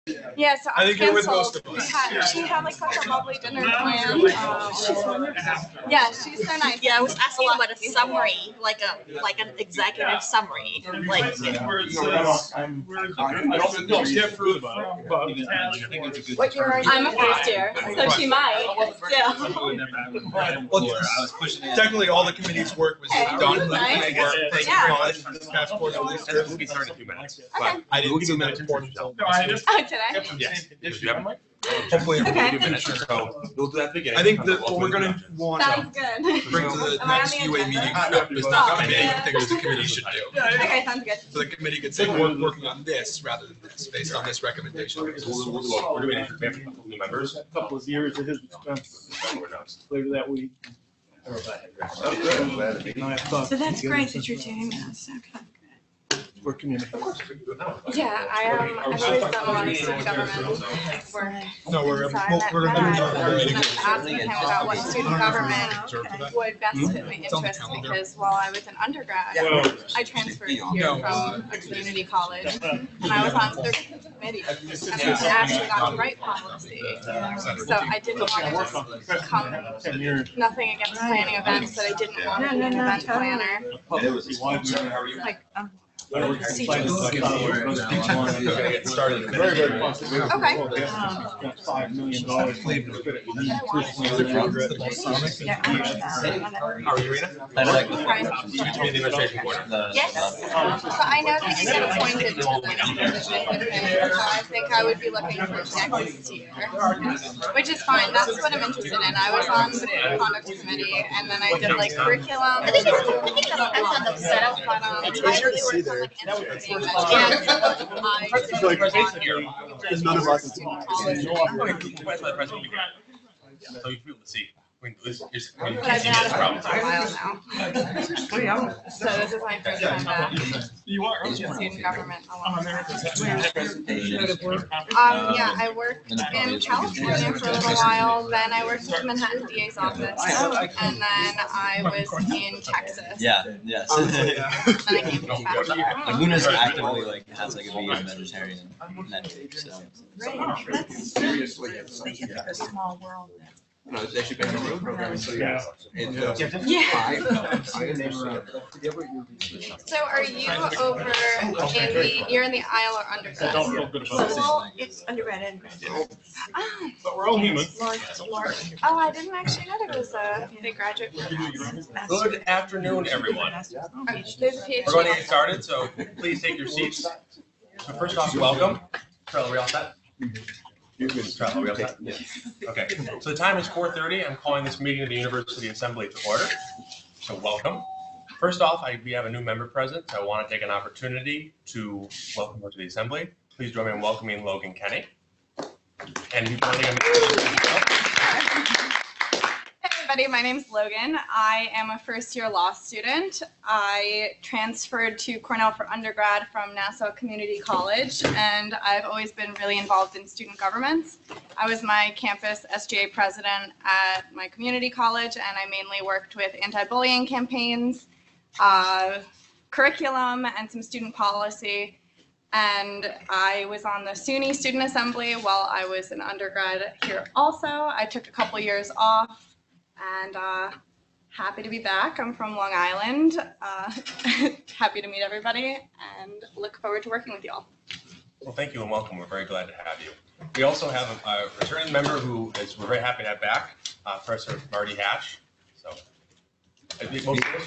Yeah, so I think you're with most of us. She had like such a lovely dinner planned. Yeah, she's so nice. Yeah, I was asking about a summary, like an executive summary. Like, what year are you? I'm a first year, so she might. Yeah. Technically, all the committee's work was done. Like, work, college, this past quarter. We'll be starting in a few minutes. Okay. I didn't see the report until. Oh, today? Yes. Did you have a mic? Hopefully, Okay. So we'll do that at the beginning. I think that what we're going to want to Sounds good. bring to the Am I on next the UA agenda? meeting is the committee things the committee should do. Okay, sounds good. So the committee could say we're working on this rather than this, based on this recommendation. We're doing it. We have a couple new members. A couple of years at his expense later that week. So that's great that you're doing this. Okay. For community. Yeah, I've always done a lot of student government work. No, we're So I going met to Matt, do and I was asking him about what student government would best fit my interests, because while I was an undergrad, I transferred here from a community college, and I was on their committee, and I actually got to write policy. So I didn't want to just come, 10 years. nothing against planning events, but I didn't want to be an event planner. Like, Get started. Very, very possible. Okay. Spent $5 million. How are you, Rena? You told me the administration corner. Yes. So I know that you get appointed to the position within, so I think I would be looking for next year, which is fine. That's what I'm interested in. I was on the conduct committee, and then I did like curriculum. I think that's on the setup. But I really worked on like entertainment, and I did Like, like There's none of us. student policy. So you feel to see. I mean, But I've been out of it for a while now. So this is my first time back in student government alongside. Yeah, I worked in California for a little while, then I worked at the Manhattan DA's office, and then I was in Texas. Yeah, yes. Then I came back. Laguna's actively like has like a vegan vegetarian menu, so. Seriously, it's a small world. No, it's actually been a road program, so Yeah. Yeah. So are you over in the, you're in the aisle or I undergrad? don't feel good about this. Well, it's undergrad and graduate. Oh, But we're all human. I didn't actually know there was a big graduate program. Good afternoon, everyone. There's a We're going to PhD. get started, so please take your seats. So first off, welcome. Charlie, are we all set? Charlie, are we all set? Okay, so the time is 4:30. I'm calling this meeting of the University Assembly to order. So welcome. First off, we have a new member present, so I want to take an opportunity to welcome her to the Assembly. Please join me in welcoming Logan Kenny. And you Hey everybody, my name's Logan. I am a first-year law student. I transferred to Cornell for undergrad from Nassau Community College, and I've always been really involved in student governments. I was my campus SGA president at my community college, and I mainly worked with anti-bullying campaigns, curriculum, and some student policy. And I was on the SUNY Student Assembly while I was an undergrad here also. I took a couple years off. And happy to be back. I'm from Long Island. Happy to meet everybody and look forward to working with you all. Well, thank you and welcome. We're very glad to have you. We also have a returning member who we're very happy to have back, Professor Marty Hatch. So, I think most of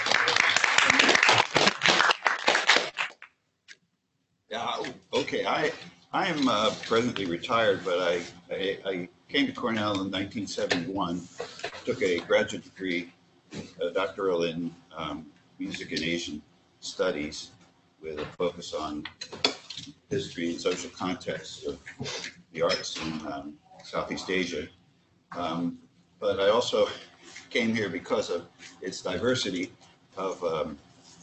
Yeah, okay, I am presently retired, but I came to Cornell in 1971, took a graduate degree, doctoral in music and Asian studies with a focus on history and social context of the arts in Southeast Asia. But I also came here because of its diversity of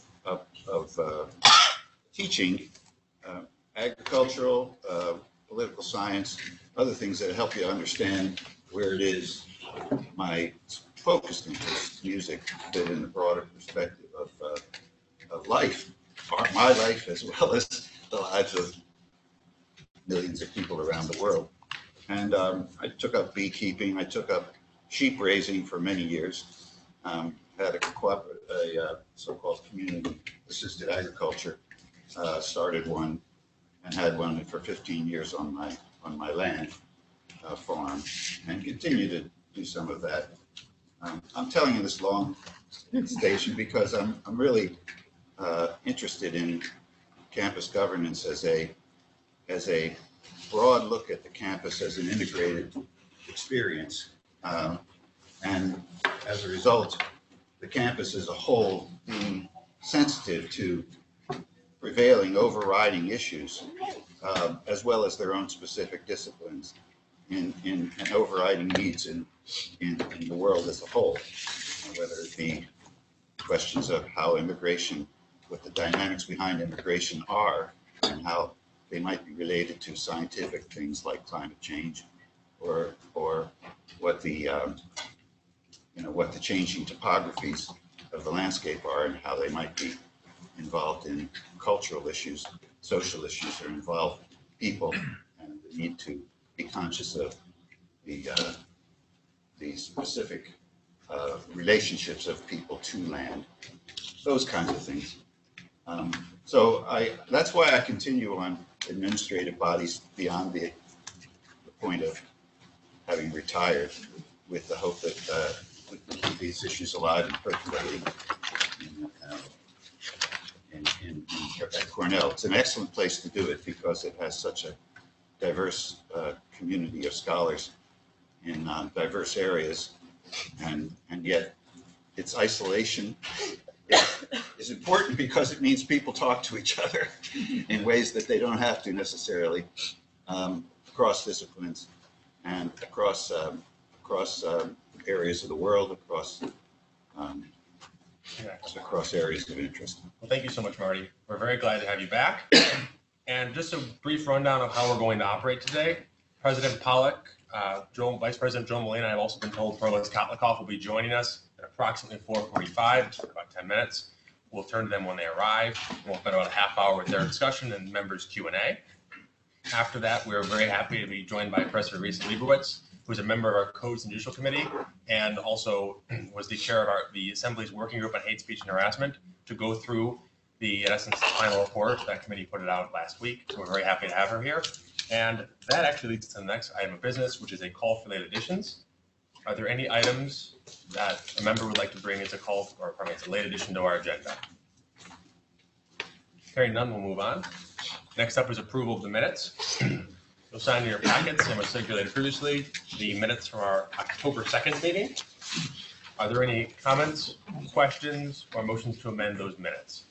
teaching, agricultural, political science, other things that help you understand where it is my focused interest, music, fit in the broader perspective of life, my life as well as the lives of millions of people around the world. And I took up beekeeping. I took up sheep raising for many years. Had a so-called community assisted agriculture. Started one and had one for 15 years on my land farm, and continue to do some of that. I'm telling you this long station because I'm really interested in campus governance as a broad look at the campus as an integrated experience, and as a result, the campus as a whole being sensitive to prevailing overriding issues, as well as their own specific disciplines and overriding needs in the world as a whole, whether it be questions of how immigration, what the dynamics behind immigration are, and how they might be related to scientific things like climate change, or what the what the changing topographies of the landscape are, and how they might be involved in cultural issues, social issues, or involve people, and the need to be conscious of the specific relationships of people to land, those kinds of things. So that's why I continue on administrative bodies beyond the point of having retired, with the hope that we can keep these issues alive and percolating at Cornell. It's an excellent place to do it because it has such a diverse community of scholars in diverse areas, and yet its isolation is important because it means people talk to each other in ways that they don't have to necessarily, across disciplines and across areas of the world, across areas of interest. Well, thank you so much, Marty. We're very glad to have you back. And just a brief rundown of how we're going to operate today. President Pollock, Vice President Joe Molina, I've also been told Provost Kotlikoff will be joining us at approximately 4:45, about 10 minutes. We'll turn to them when they arrive. We'll spend about a half hour with their discussion and members' Q&A. After that, we're very happy to be joined by Professor Risa Leibowitz, who's a member of our Codes and Judicial Committee, and also was the chair of the Assembly's Working Group on Hate Speech and Harassment, to go through the, in essence, final report. That committee put it out last week, so we're very happy to have her here. And that actually leads to the next item of business, which is a call for late additions. Are there any items that a member would like to bring as a call, or pardon me, as a late addition to our agenda? Hearing none, we'll move on. Next up is approval of the minutes. You'll sign in your packets and was circulated previously the minutes from our October 2nd meeting. Are there any comments, questions, or motions to amend those minutes?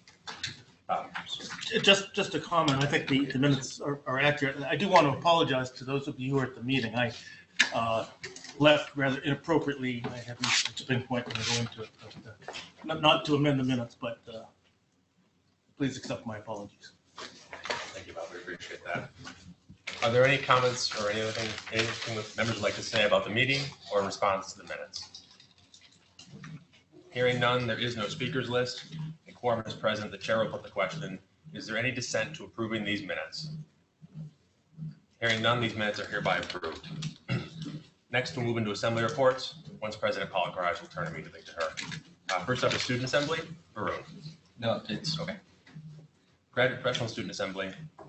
Just a comment. I think the minutes are accurate. I do want to apologize to those of you who were at the meeting. I left rather inappropriately. I had reached a point when I go into it, but not to amend the minutes, but please accept my apologies. Thank you, Bob. We appreciate that. Are there any comments or anything that members would like to say about the meeting or in response to the minutes? Hearing none, there is no speakers list. A quorum is present. The chair will put the question. Is there any dissent to approving these minutes? Hearing none, these minutes are hereby approved. Next, we'll move into assembly reports. Once President Pollock arrives, we'll turn immediately to her. First up is student assembly. Varun. No, it's okay. Graduate professional student assembly.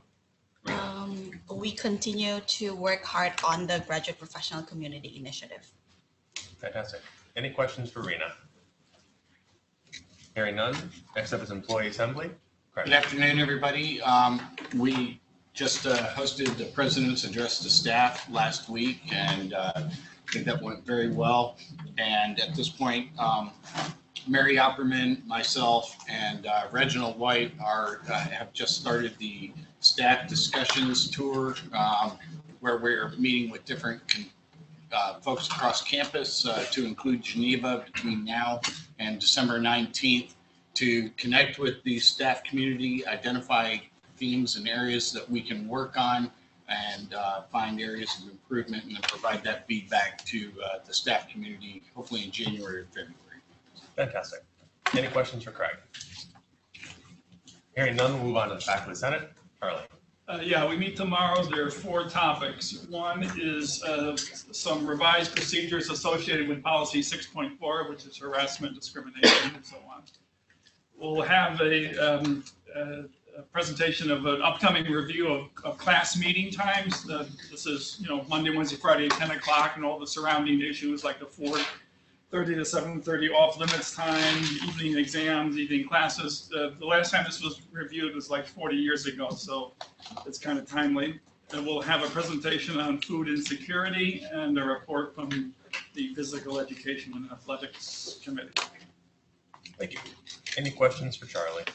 We continue to work hard on the Graduate Professional Community Initiative. Fantastic. Any questions for Rena? Hearing none. Next up is employee assembly. Good afternoon, everybody. We just hosted the president's address to staff last week, and I think that went very well. And at this point, Mary Opperman, myself, and Reginald White have just started the staff discussions tour, where we're meeting with different folks across campus, to include Geneva between now and December 19th, to connect with the staff community, identify themes and areas that we can work on, and find areas of improvement, and then provide that feedback to the staff community, hopefully in January or February. Fantastic. Any questions for Craig? Hearing none, we'll move on to the faculty senate. Carly. Yeah, we meet tomorrow. There are 4 topics. One is some revised procedures associated with policy 6.4, which is harassment, discrimination, and so on. We'll have a presentation of an upcoming review of class meeting times. This is, Monday, Wednesday, Friday, 10 o'clock, and all the surrounding issues like the 4:30 to 7:30 off limits time, evening exams, evening classes. The last time this was reviewed was like 40 years ago, so it's kind of timely. And we'll have a presentation on food insecurity and a report from the Physical Education and Athletics Committee. Thank you. Any questions for Charlie?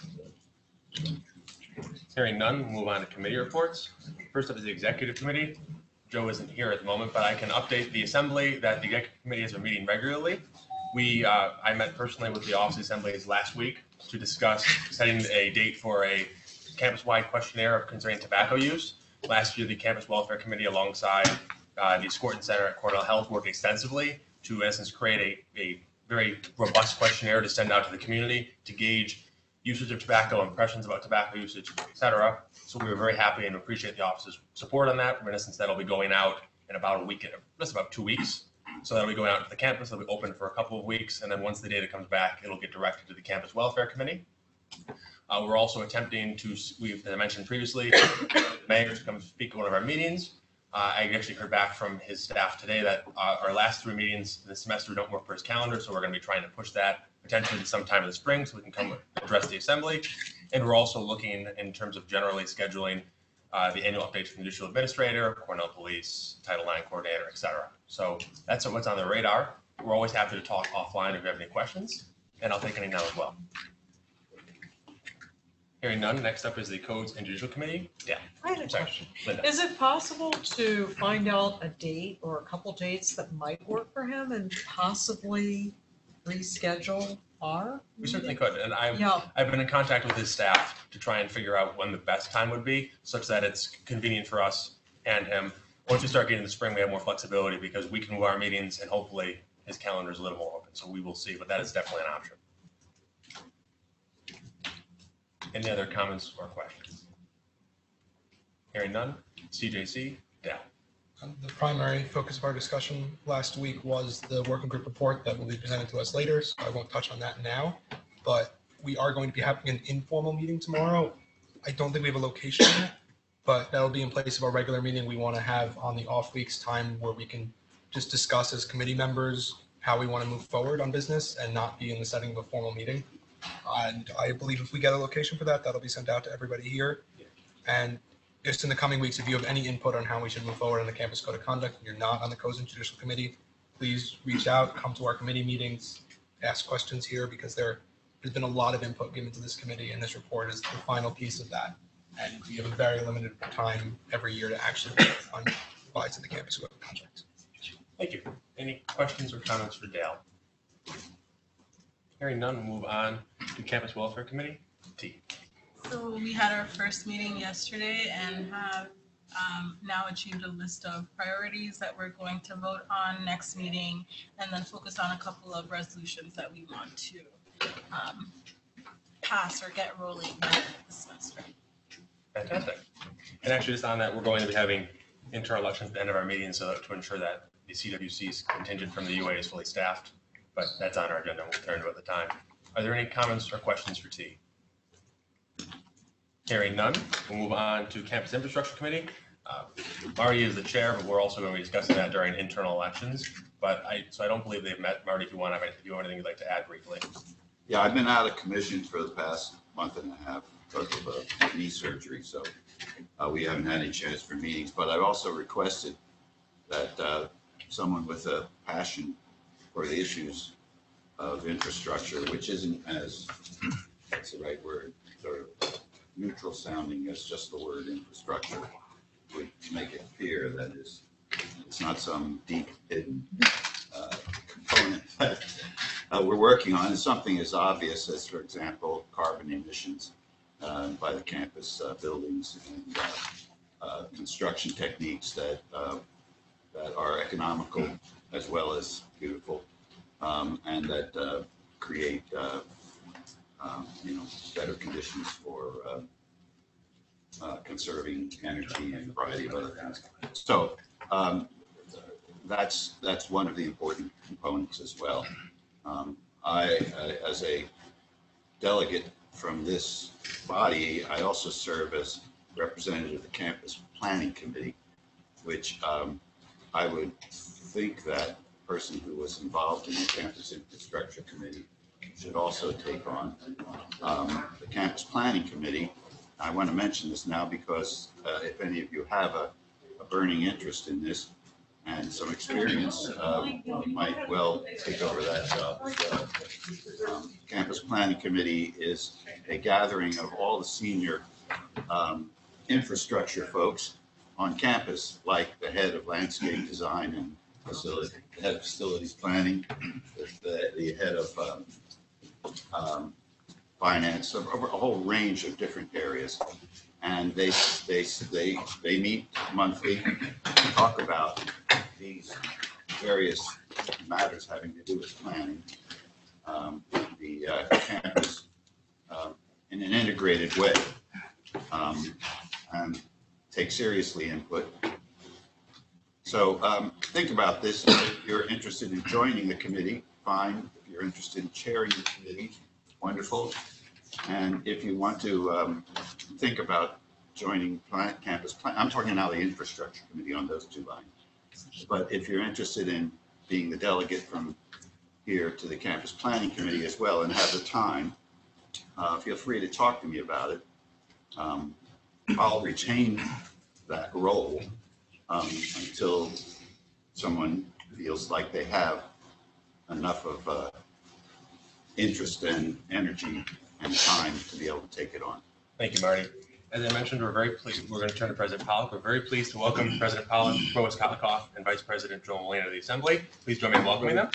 Hearing none, we'll move on to committee reports. First up is the executive committee. Joe isn't here at the moment, but I can update the assembly that the executive committee has been meeting regularly. I met personally with the office assemblies last week to discuss setting a date for a campus-wide questionnaire concerning tobacco use. Last year, the campus welfare committee alongside the Scorton Center at Cornell Health worked extensively to, in essence, create a very robust questionnaire to send out to the community to gauge usage of tobacco, impressions about tobacco usage, et cetera. So we were very happy and appreciate the office's support on that. In essence, that'll be going out in about a week, just about 2 weeks. So that'll be going out to the campus. It'll be open for a couple of weeks. And then once the data comes back, it'll get directed to the campus welfare committee. We're also attempting to, as I mentioned previously, the mayor to come speak at one of our meetings. I actually heard back from his staff today that our last 3 meetings this semester don't work for his calendar. So we're going to be trying to push that potentially sometime in the spring so we can come address the assembly. And we're also looking in terms of generally scheduling the annual updates from the judicial administrator, Cornell Police, Title IX coordinator, et cetera. So that's what's on the radar. We're always happy to talk offline if you have any questions, and I'll take any now as well. Hearing none, next up is the Codes and Judicial Committee. Yeah. I had a question. Linda. Is it possible to find out a date or a couple dates that might work for him and possibly reschedule our? We certainly could, and Yeah. I've been in contact with his staff to try and figure out when the best time would be, such that it's convenient for us and him. Once we start getting to the spring, we have more flexibility because we can move our meetings and hopefully his calendar is a little more open. So we will see, but that is definitely an option. Any other comments or questions? Hearing none, CJC, Dal. The primary focus of our discussion last week was the working group report that will be presented to us later, so I won't touch on that now. But we are going to be having an informal meeting tomorrow. I don't think we have a location yet, but that'll be in place of our regular meeting we want to have on the off weeks time where we can just discuss as committee members how we want to move forward on business and not be in the setting of a formal meeting. And I believe if we get a location for that, that'll be sent out to everybody here. And just in the coming weeks, if you have any input on how we should move forward on the campus code of conduct, and you're not on the Codes and Judicial Committee, please reach out, come to our committee meetings, ask questions here, because there's been a lot of input given to this committee, and this report is the final piece of that. And we have a very limited time every year to actually revise to the campus code of conduct. Thank you. Any questions or comments for Dale? Hearing none, we'll move on to Campus Welfare Committee. T. So we had our first meeting yesterday and have now achieved a list of priorities that we're going to vote on next meeting and then focus on a couple of resolutions that we want to pass or get rolling this semester. Fantastic. And actually, just on that, we're going to be having internal elections at the end of our meeting so to ensure that the CWC's contingent from the UA is fully staffed. But that's on our agenda. We'll turn to it at the time. Are there any comments or questions for T? Hearing none, we'll move on to Campus Infrastructure Committee. Marty is the chair, but we're also going to be discussing that during internal elections. So I don't believe they've met. Marty, if you have anything you'd like to add briefly. Yeah, I've been out of commission for the past month and a half because of a knee surgery, so we haven't had any chance for meetings. But I've also requested that someone with a passion for the issues of infrastructure, which isn't as, that's the right word, sort of neutral sounding as just the word infrastructure, would make it clear that it's not some deep hidden component that we're working on. It's something as obvious as, for example, carbon emissions by the campus buildings and construction techniques that are economical as well as beautiful, and that create better conditions for conserving energy and a variety of other things. So that's one of the important components as well. As a delegate from this body, I also serve as representative of the Campus Planning Committee, which I would think that person who was involved in the Campus Infrastructure Committee should also take on the Campus Planning Committee. I want to mention this now because if any of you have a burning interest in this and some experience, you might well take over that job as well. Campus Planning Committee is a gathering of all the senior infrastructure folks on campus, like the head of landscape design and facility, the head of facilities planning, the head of finance, a whole range of different areas. And they meet monthly to talk about these various matters having to do with planning the campus in an integrated way, and take seriously input. So think about this. If you're interested in joining the committee, fine. If you're interested in chairing the committee, wonderful. And if you want to think about joining campus plan, I'm talking now the infrastructure committee on those two lines. But if you're interested in being the delegate from here to the campus planning committee as well and have the time, feel free to talk to me about it. I'll retain that role until someone feels like they have enough of interest and energy and time to be able to take it on. Thank you, Marty. As I mentioned, we're very pleased. We're going to turn to President Pollock. We're very pleased to welcome President Pollock, Provost Kotlakoff, and Vice President Joel Molina to the Assembly. Please join me in welcoming them.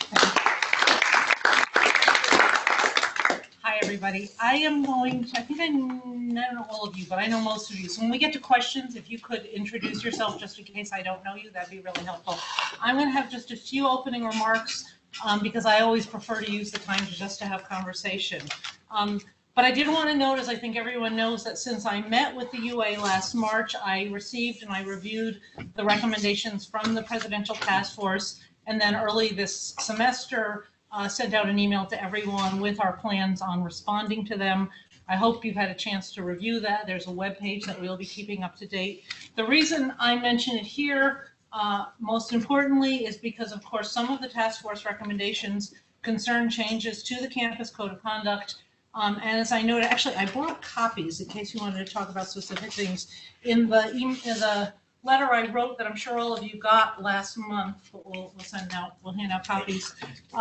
Hi, everybody. I am going to, I don't know all of you, but I know most of you. So when we get to questions, if you could introduce yourself just in case I don't know you, that'd be really helpful. I'm going to have just a few opening remarks because I always prefer to use the time to have conversation. But I did want to note, as I think everyone knows, that since I met with the UA last March, I received and I reviewed the recommendations from the Presidential Task Force, and then early this semester sent out an email to everyone with our plans on responding to them. I hope you've had a chance to review that. There's a web page that we'll be keeping up to date. The reason I mention it here, most importantly, is because, of course, some of the task force recommendations concern changes to the campus code of conduct. And as I noted, actually, I brought copies in case you wanted to talk about specific things. In the letter I wrote that I'm sure all of you got last month, but we'll hand out copies.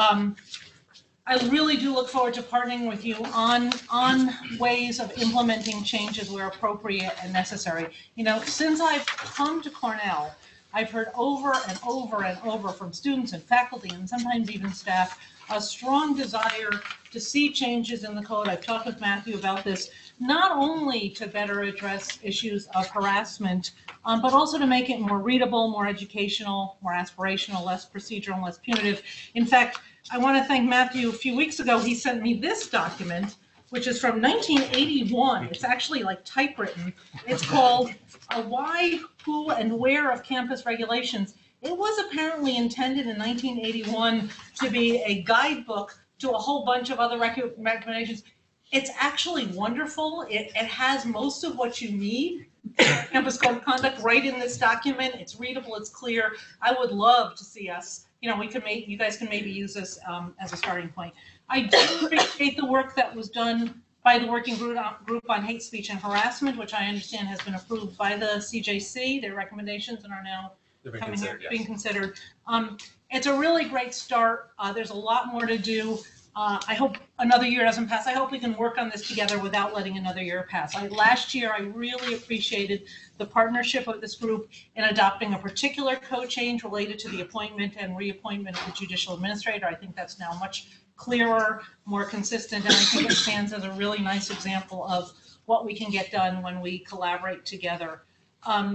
I really do look forward to partnering with you on ways of implementing changes where appropriate and necessary. You know, since I've come to Cornell, I've heard over and over and over from students and faculty and sometimes even staff a strong desire to see changes in the code. I've talked with Matthew about this, not only to better address issues of harassment, but also to make it more readable, more educational, more aspirational, less procedural, less punitive. In fact, I want to thank Matthew. A few weeks ago, he sent me this document, which is from 1981. It's actually like typewritten. It's called A Why, Who, and Where of Campus Regulations. It was apparently intended in 1981 to be a guidebook to a whole bunch of other recommendations. It's actually wonderful. It has most of what you need for campus code of conduct right in this document. It's readable, it's clear. I would love to see us, you guys can maybe use this as a starting point. I do appreciate the work that was done by the working group on hate speech and harassment, which I understand has been approved by the CJC, their recommendations, and are now being considered. It's a really great start. There's a lot more to do. I hope another year doesn't pass. I hope we can work on this together without letting another year pass. Last year, I really appreciated the partnership of this group in adopting a particular code change related to the appointment and reappointment of the judicial administrator. I think that's now much clearer, more consistent, and I think it stands as a really nice example of what we can get done when we collaborate together.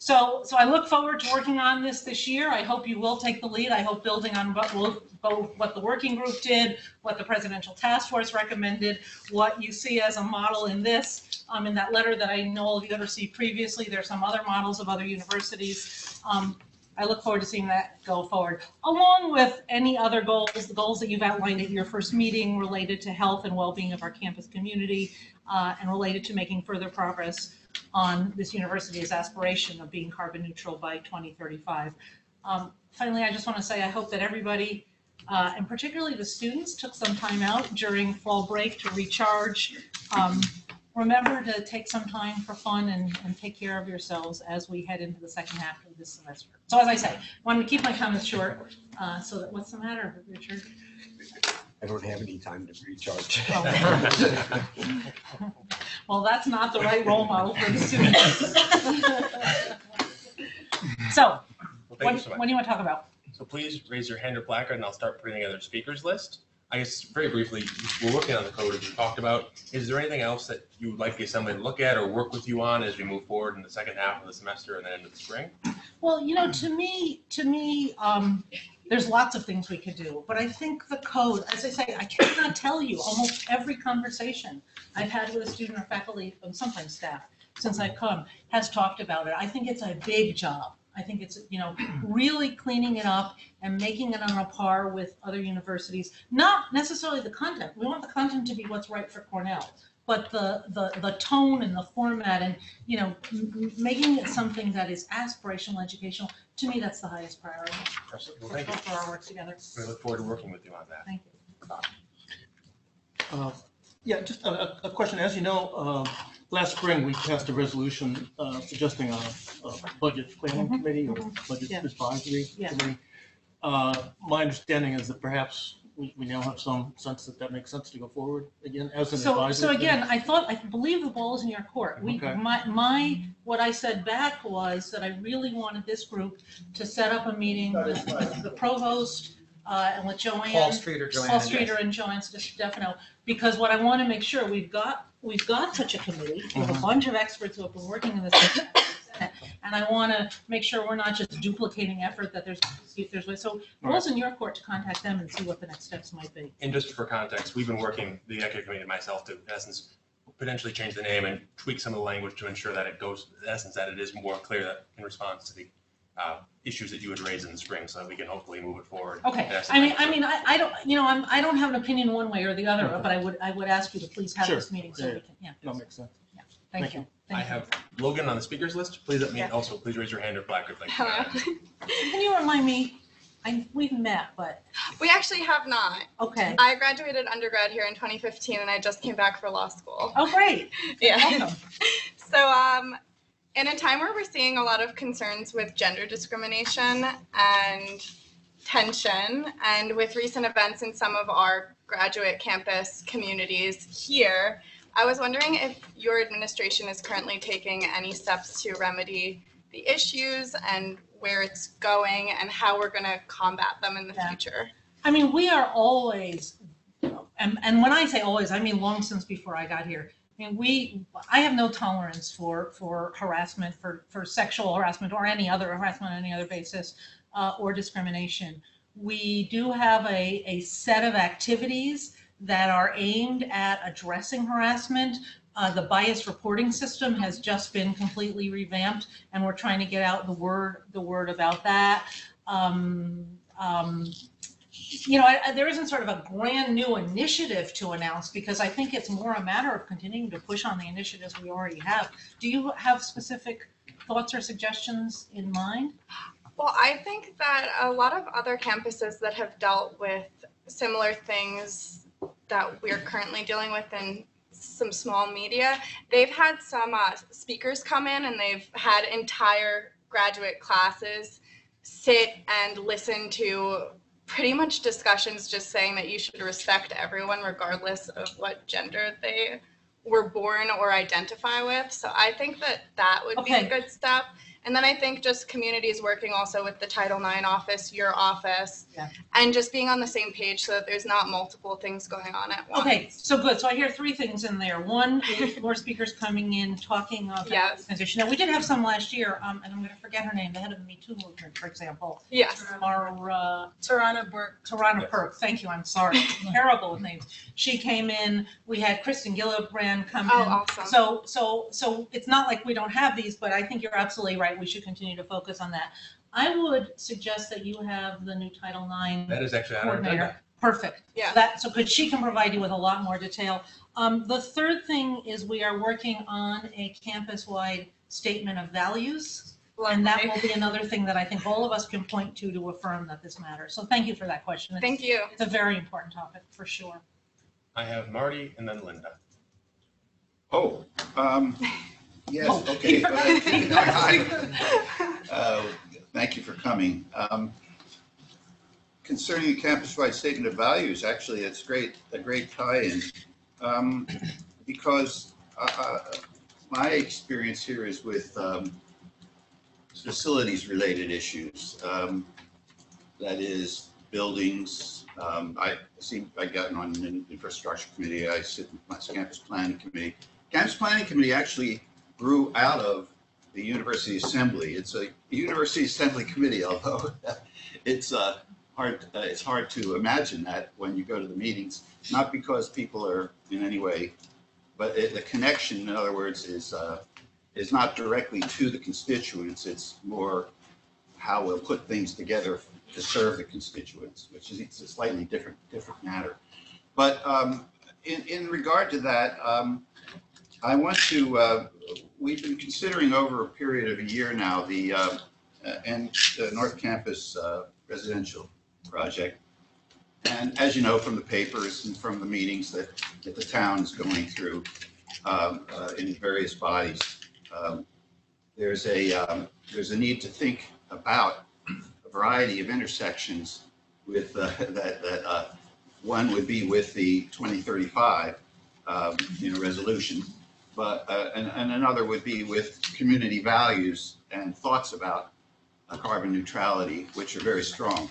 So I look forward to working on this year. I hope you will take the lead. I hope building on both what the working group did, what the presidential task force recommended, what you see as a model in this, in that letter that I know all of you have received previously. There's some other models of other universities. I look forward to seeing that go forward, along with any other goals, the goals that you've outlined at your first meeting related to health and well-being of our campus community, and related to making further progress on this university's aspiration of being carbon neutral by 2035. Finally, I just want to say I hope that everybody, and particularly the students, took some time out during fall break to recharge. Remember to take some time for fun and take care of yourselves as we head into the second half of this semester. So as I say, I wanted to keep my comments short, so that, what's the matter, Richard? I don't have any time to recharge. Well, that's not the right role model for the students. So, Well, thank you so much. what do you want to talk about? So please raise your hand or placard and I'll start putting together a speakers list. I guess very briefly, we're working on the code as we talked about. Is there anything else that you would like the assembly to look at or work with you on as we move forward in the second half of the semester and then into the spring? Well, to me, there's lots of things we could do, but I think the code, as I say, I cannot tell you almost every conversation I've had with a student or faculty, and sometimes staff, since I've come, has talked about it. I think it's a big job. I think it's, really cleaning it up and making it on a par with other universities. Not necessarily the content. We want the content to be what's right for Cornell, but the tone and the format and, making it something that is aspirational, educational. To me, that's the highest priority. Well, thank you. For our work together. We look forward to working with you on that. Thank you. Yeah, just a question. As you know, last spring, we passed a resolution suggesting a budget planning committee or budget advisory committee. My understanding is that perhaps we now have some sense that makes sense to go forward again as an advisory. So again, I believe the ball is in your court. Okay. What I said back was that I really wanted this group to set up a meeting with the provost, and with Joanne. Paul Streeter, Joanne. Paul Streeter and Joanne Stefano, because what I want to make sure, we've got such a committee with a bunch of experts who have been working in this, and I want to make sure we're not just duplicating effort, that there's ways. So ball's in your court to contact them and see what the next steps might be. And just for context, we've been working, the executive committee and myself, to, in essence, potentially change the name and tweak some of the language to ensure that it goes, in essence, that it is more clear that in response to the issues that you would raise in the spring, so that we can hopefully move it forward. Okay, I don't have an opinion one way or the other, but I would ask you to please have this meeting so we can, That makes sense. Thank you. I have Logan on the speakers list. Please let me also, please raise your hand or placard. Hello. Can you remind me, we've met, but. We actually have not. Okay. I graduated undergrad here in 2015 and I just came back for law school. Oh, great. Yeah. Welcome. So, in a time where we're seeing a lot of concerns with gender discrimination and tension, and with recent events in some of our graduate campus communities here, I was wondering if your administration is currently taking any steps to remedy the issues and where it's going and how we're going to combat them in the future. I mean, we are always, and when I say always, I mean long since before I got here. I mean, I have no tolerance for harassment, for sexual harassment or any other harassment on any other basis, or discrimination. We do have a set of activities that are aimed at addressing harassment. The bias reporting system has just been completely revamped, and we're trying to get out the word about that. There isn't sort of a brand new initiative to announce, because I think it's more a matter of continuing to push on the initiatives we already have. Do you have specific thoughts or suggestions in mind? Well, I think that a lot of other campuses that have dealt with similar things that we're currently dealing with in some small media, they've had some speakers come in and they've had entire graduate classes sit and listen to pretty much discussions just saying that you should respect everyone regardless of what gender they were born or identify with. So I think that would be a good step. And then I think just communities working also with the Title IX office, your office, Yeah. and just being on the same page so that there's not multiple things going on at once. Okay, so good. So I hear three things in there. One is more speakers coming in, talking about Yes. the transition. Now, we did have some last year, and I'm gonna forget her name, the head of the Me Too movement, for example. Yes. Mara, Tarana Burke. Tarana Perk, thank you, I'm sorry, terrible with names. She came in, we had Kristen Gillibrand come in. Oh, awesome. So it's not like we don't have these, but I think you're absolutely right, we should continue to focus on that. I would suggest that you have the new Title IX That is actually on our coordinator. agenda. Perfect. Yeah. So because she can provide you with a lot more detail. The third thing is we are working on a campus-wide statement of values. And that will be another thing that I think all of us can point to affirm that this matters. So thank you for that question. Thank you. It's a very important topic, for sure. I have Marty and then Linda. Oh, yes, Oh, okay. you Thank you for coming. Concerning the campus-wide statement of values, actually, it's a great tie-in, because my experience here is with facilities-related issues. That is, buildings. I got on an infrastructure committee. I sit in my campus planning committee. Campus planning committee actually grew out of the University Assembly. It's a University Assembly committee, although it's hard to imagine that when you go to the meetings, not because people are in any way, but the connection, in other words, is not directly to the constituents. It's more how we'll put things together to serve the constituents, which is a slightly different matter. But in regard to that, I want to, we've been considering over a period of a year now the North Campus residential project. And as you know from the papers and from the meetings that the town is going through in various bodies, there's a need to think about a variety of intersections with that one would be with the 2035 resolution, but and another would be with community values and thoughts about carbon neutrality, which are very strong.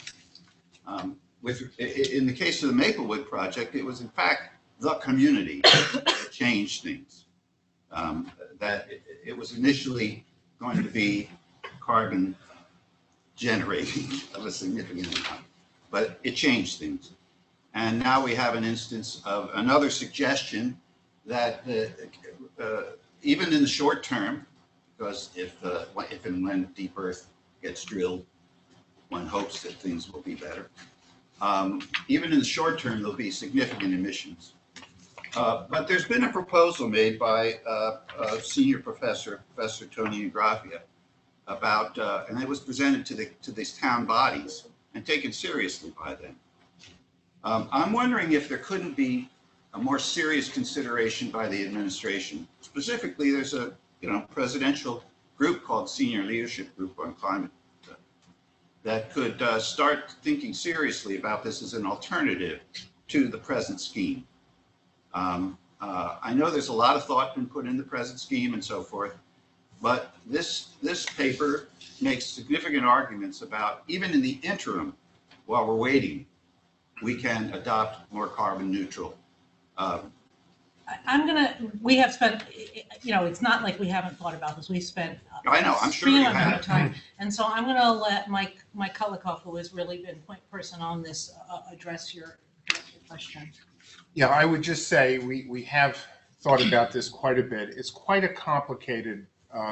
In the case of the Maplewood project, it was in fact the community that changed things. That it was initially going to be carbon generating of a significant amount, but it changed things. And now we have an instance of another suggestion that even in the short term, because if and when deep earth gets drilled, one hopes that things will be better. Even in the short term, there'll be significant emissions. But there's been a proposal made by a senior professor, Professor Tony Ingrafia, about, and it was presented to these town bodies and taken seriously by them. I'm wondering if there couldn't be a more serious consideration by the administration. Specifically, there's a presidential group called Senior Leadership Group on Climate that could start thinking seriously about this as an alternative to the present scheme. I know there's a lot of thought been put in the present scheme and so forth, but this paper makes significant arguments about, even in the interim, while we're waiting, we can adopt more carbon neutral. We have spent, it's not like we haven't thought about this. We've spent I know, I'm sure you extreme amount have. of time. And so I'm gonna let Mike Kulikov, who has really been point person on this, address your question. Yeah, I would just say we have thought about this quite a bit. It's quite a complicated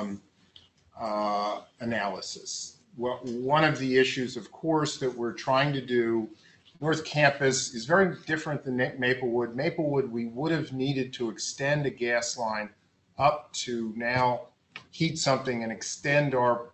analysis. Well, one of the issues, of course, that we're trying to do, North Campus is very different than Maplewood. Maplewood, we would have needed to extend a gas line up to now heat something and extend our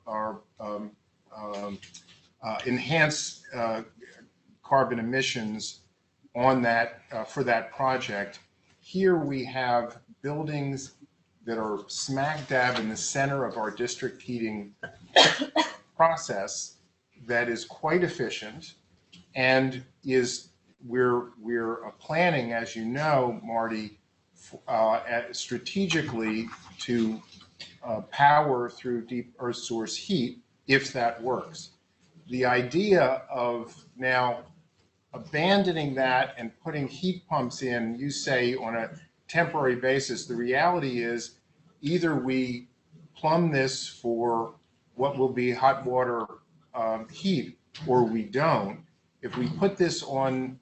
enhance carbon emissions on that for that project. Here we have buildings that are smack dab in the center of our district heating process that is quite efficient and we're planning, as you know, Marty, strategically to power through deep earth source heat, if that works. The idea of now abandoning that and putting heat pumps in, you say on a temporary basis, the reality is either we plumb this for what will be hot water heat, or we don't. If we put this on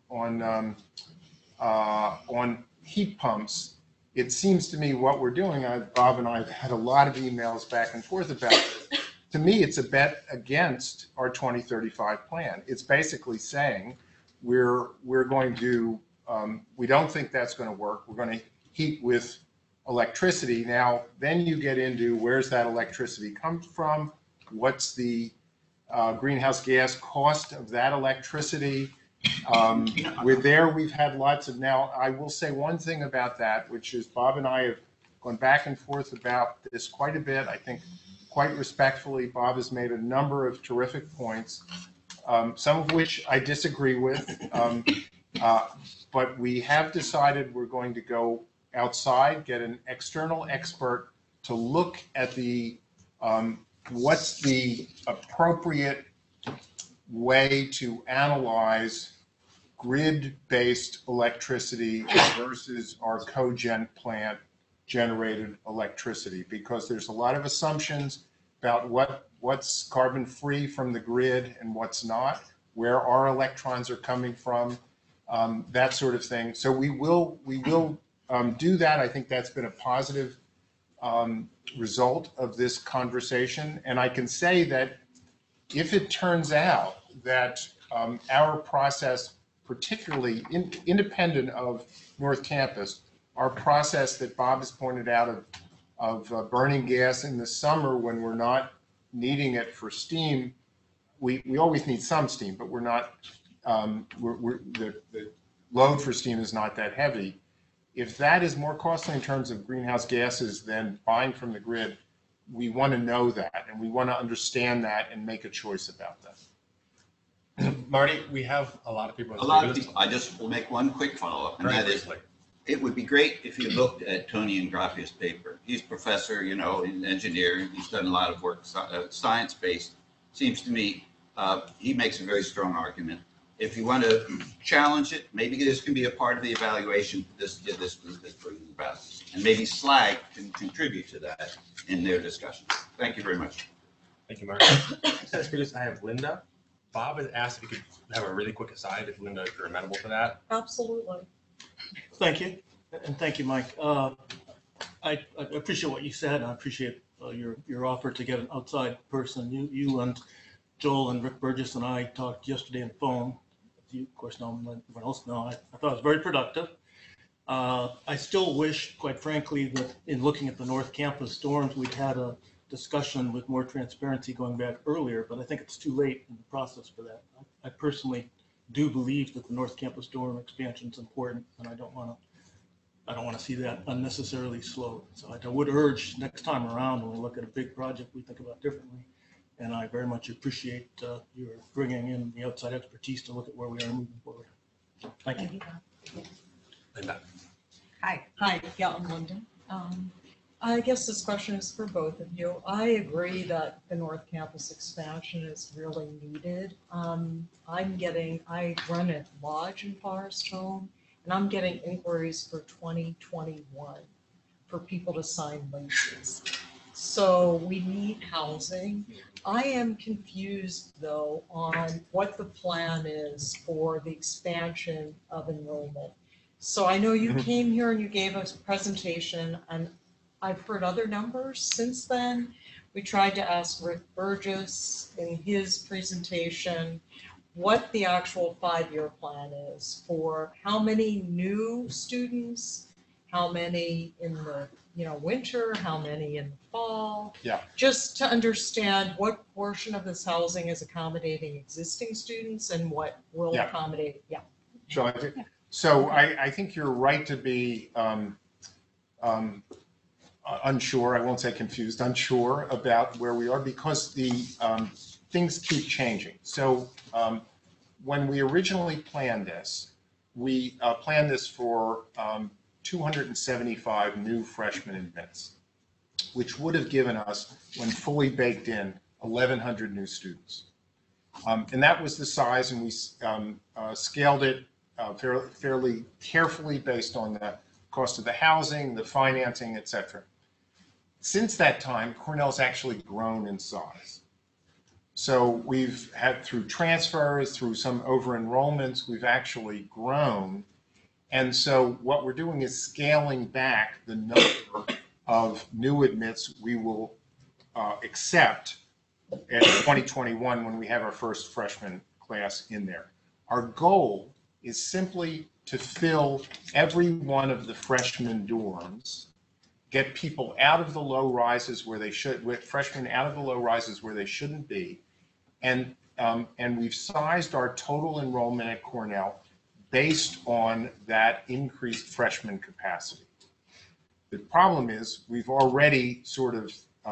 heat pumps, it seems to me what we're doing, Bob and I have had a lot of emails back and forth about this. To me, it's a bet against our 2035 plan. It's basically saying we're going to, we don't think that's going to work. We're going to heat with electricity. Now, then you get into where's that electricity come from? What's the greenhouse gas cost of that electricity? We've had lots of, now I will say one thing about that, which is Bob and I have gone back and forth about this quite a bit. I think quite respectfully, Bob has made a number of terrific points, some of which I disagree with, but we have decided we're going to go outside, get an external expert to look at the what's the appropriate way to analyze grid-based electricity versus our cogen plant generated electricity, because there's a lot of assumptions about what's carbon free from the grid and what's not, where our electrons are coming from, that sort of thing. So we will do that. I think that's been a positive result of this conversation. And I can say that if it turns out that our process, particularly independent of North Campus, our process that Bob has pointed out of burning gas in the summer when we're not needing it for steam, we always need some steam, but we're not, the load for steam is not that heavy. If that is more costly in terms of greenhouse gases than buying from the grid, we want to know that, and we want to understand that and make a choice about that. Marty, we have a lot of people. A lot of people. I just will make one quick follow-up, and that is, it would be great if you looked at Tony Ingrappia's paper. He's professor, you know, in engineering. He's done a lot of work, science-based. Seems to me he makes a very strong argument. If you want to challenge it, maybe this can be a part of the evaluation this brings about, and maybe SLAG can contribute to that in their discussions. Thank you very much. Thank you, Mark. I have Linda. Bob has asked if you could have a really quick aside, if Linda, if you're amenable to that. Absolutely. Thank you, and thank you, Mike. I appreciate what you said. I appreciate your offer to get an outside person. You and Joel and Rick Burgess and I talked yesterday on the phone. You, of course, know, everyone else know. I thought it was very productive. I still wish, quite frankly, that in looking at the North Campus storms, we'd had a discussion with more transparency going back earlier, but I think it's too late in the process for that. I personally do believe that the North Campus dorm expansion is important, and I don't want to see that unnecessarily slowed. So I would urge next time around when we look at a big project, we think about differently. And I very much appreciate your bringing in the outside expertise to look at where we are moving forward. So, thank you. Linda. Hi. Hi. Yeah, I'm Linda. I guess this question is for both of you. I agree that the North Campus expansion is really needed. I run a lodge in Forest Home, and I'm getting inquiries for 2021 for people to sign leases. So we need housing. I am confused, though, on what the plan is for the expansion of enrollment. So I know you came here and you gave us a presentation, and I've heard other numbers since then. We tried to ask Rick Burgess in his presentation what the actual 5-year plan is for how many new students, how many in the winter, how many in the fall. Yeah. Just to understand what portion of this housing is accommodating existing students and what will accommodate. Yeah. Sure. So I think you're right to be unsure. I won't say confused, unsure about where we are, because the things keep changing. So when we originally planned this, we planned this for 275 new freshmen admits. which would have given us, when fully baked in, 1,100 new students. And that was the size, and we scaled it fairly carefully based on the cost of the housing, the financing, et cetera. Since that time, Cornell's actually grown in size. So we've had, through transfers, through some over-enrollments, we've actually grown. And so what we're doing is scaling back the number of new admits we will accept in 2021 when we have our first freshman class in there. Our goal is simply to fill every one of the freshman dorms, get people out of the low rises where they should, with freshmen out of the low rises where they shouldn't be. And we've sized our total enrollment at Cornell based on that increased freshman capacity. The problem is we've already sort of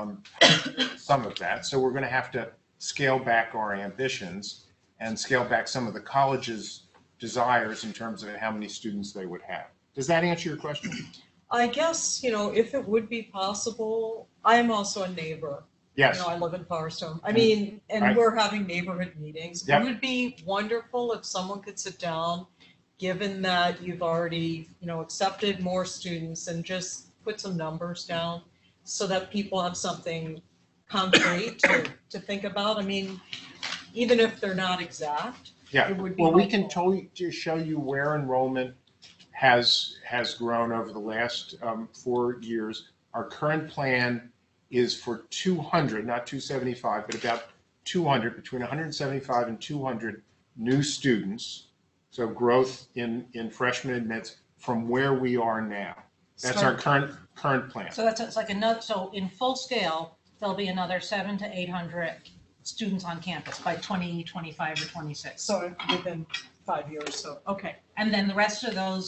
some of that, so we're going to have to scale back our ambitions and scale back some of the college's desires in terms of how many students they would have. Does that answer your question? I guess, if it would be possible, I am also a neighbor. Yes. I live in Firestone. I mean, and we're having neighborhood meetings. Yep. It would be wonderful if someone could sit down, given that you've already, accepted more students, and just put some numbers down so that people have something concrete to think about. I mean, even if they're not exact, yeah. It would be we can helpful. totally just show you where enrollment has grown over the last 4 years. Our current plan is for 200, not 275, but about 200, between 175 and 200 new students. So growth in freshman admits from where we are now. That's our current plan. So it's like another, so in full scale, there'll be another 700 to 800 students on campus by 2025 or 26. So within 5 years, so, okay. And then the rest of those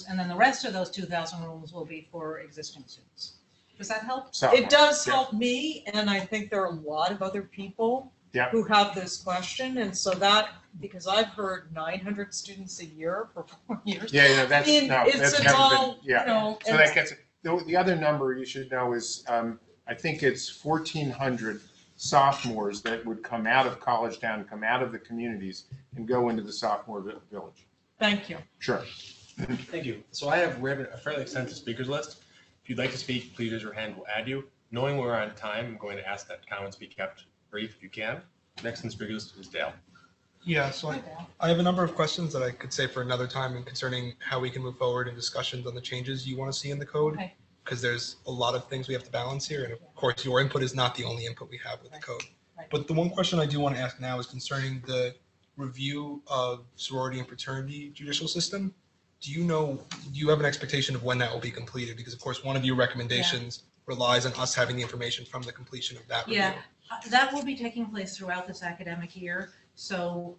2,000 rooms will be for existing students. Does that help? It does help me, and I think there are a lot of other people Yeah. who have this question, and so that, because I've heard 900 students a year for 4 years. Yeah, that's, I mean, no, it's that's never all, been, yeah. So and- that gets, the other number you should know is, I think it's 1,400 sophomores that would come out of College Town, come out of the communities and go into the sophomore village. Thank you. Sure. Thank you. So we have a fairly extensive speakers list. If you'd like to speak, please raise your hand. We'll add you. Knowing we're on time, I'm going to ask that comments be kept brief if you can. Next in the speakers list is Dale. Yeah, so I have a number of questions that I could say for another time and concerning how we can move forward in discussions on the changes you want to see in the code. Okay. Because there's a lot of things we have to balance here. And of course, your input is not the only input we have with the code. Right. But the one question I do want to ask now is concerning the review of sorority and fraternity judicial system. Do you have an expectation of when that will be completed? Because of course, one of your recommendations relies on us having the information from the completion of that review. Yeah, that will be taking place throughout this academic year. So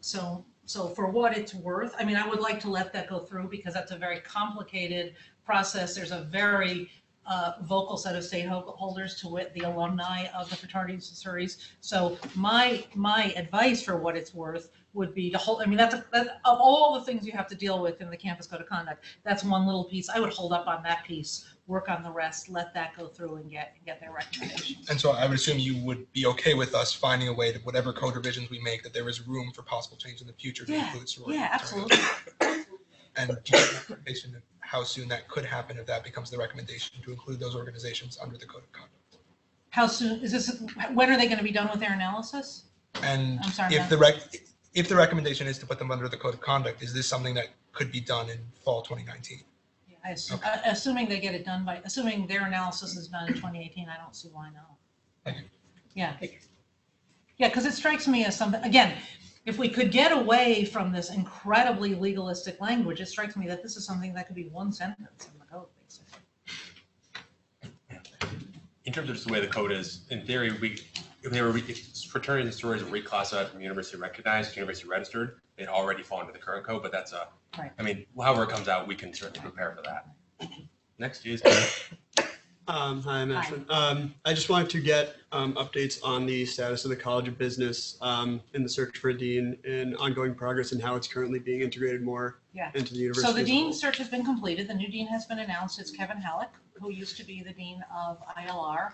for what it's worth, I mean, I would like to let that go through because that's a very complicated process. There's a very vocal set of stakeholders, to wit, the alumni of the fraternities and sororities. So my advice, for what it's worth, would be to hold. I mean, that's of all the things you have to deal with in the campus code of conduct, that's one little piece. I would hold up on that piece, work on the rest, let that go through and get their recommendations. And so I would assume you would be okay with us finding a way to whatever code revisions we make, that there is room for possible change in the future to include sorority. Yeah, and fraternity. absolutely. And do you have an expectation of how soon that could happen if that becomes the recommendation to include those organizations under the code of conduct? How soon is this? When are they going to be done with their analysis? And I'm sorry, if the recommendation is to put them under the code of conduct, is this something that could be done in fall 2019? Yeah, assuming they get it done assuming their analysis is done in 2018, I don't see why not. Thank you. Yeah. Yeah, because it strikes me as something, again, if we could get away from this incredibly legalistic language, it strikes me that this is something that could be one sentence in the code, basically. In terms of just the way the code is, in theory, if fraternities and sororities are reclassified from university recognized to university registered, they'd already fall into the current code, but that's right. I mean, however it comes out, we can certainly prepare for that. Next is. Hi, I'm Ashwin. I just wanted to get updates on the status of the College of Business in the search for a dean and ongoing progress and how it's currently being integrated more into the university. So the as a whole. dean search has been completed. The new dean has been announced. It's Kevin Halleck, who used to be the dean of ILR.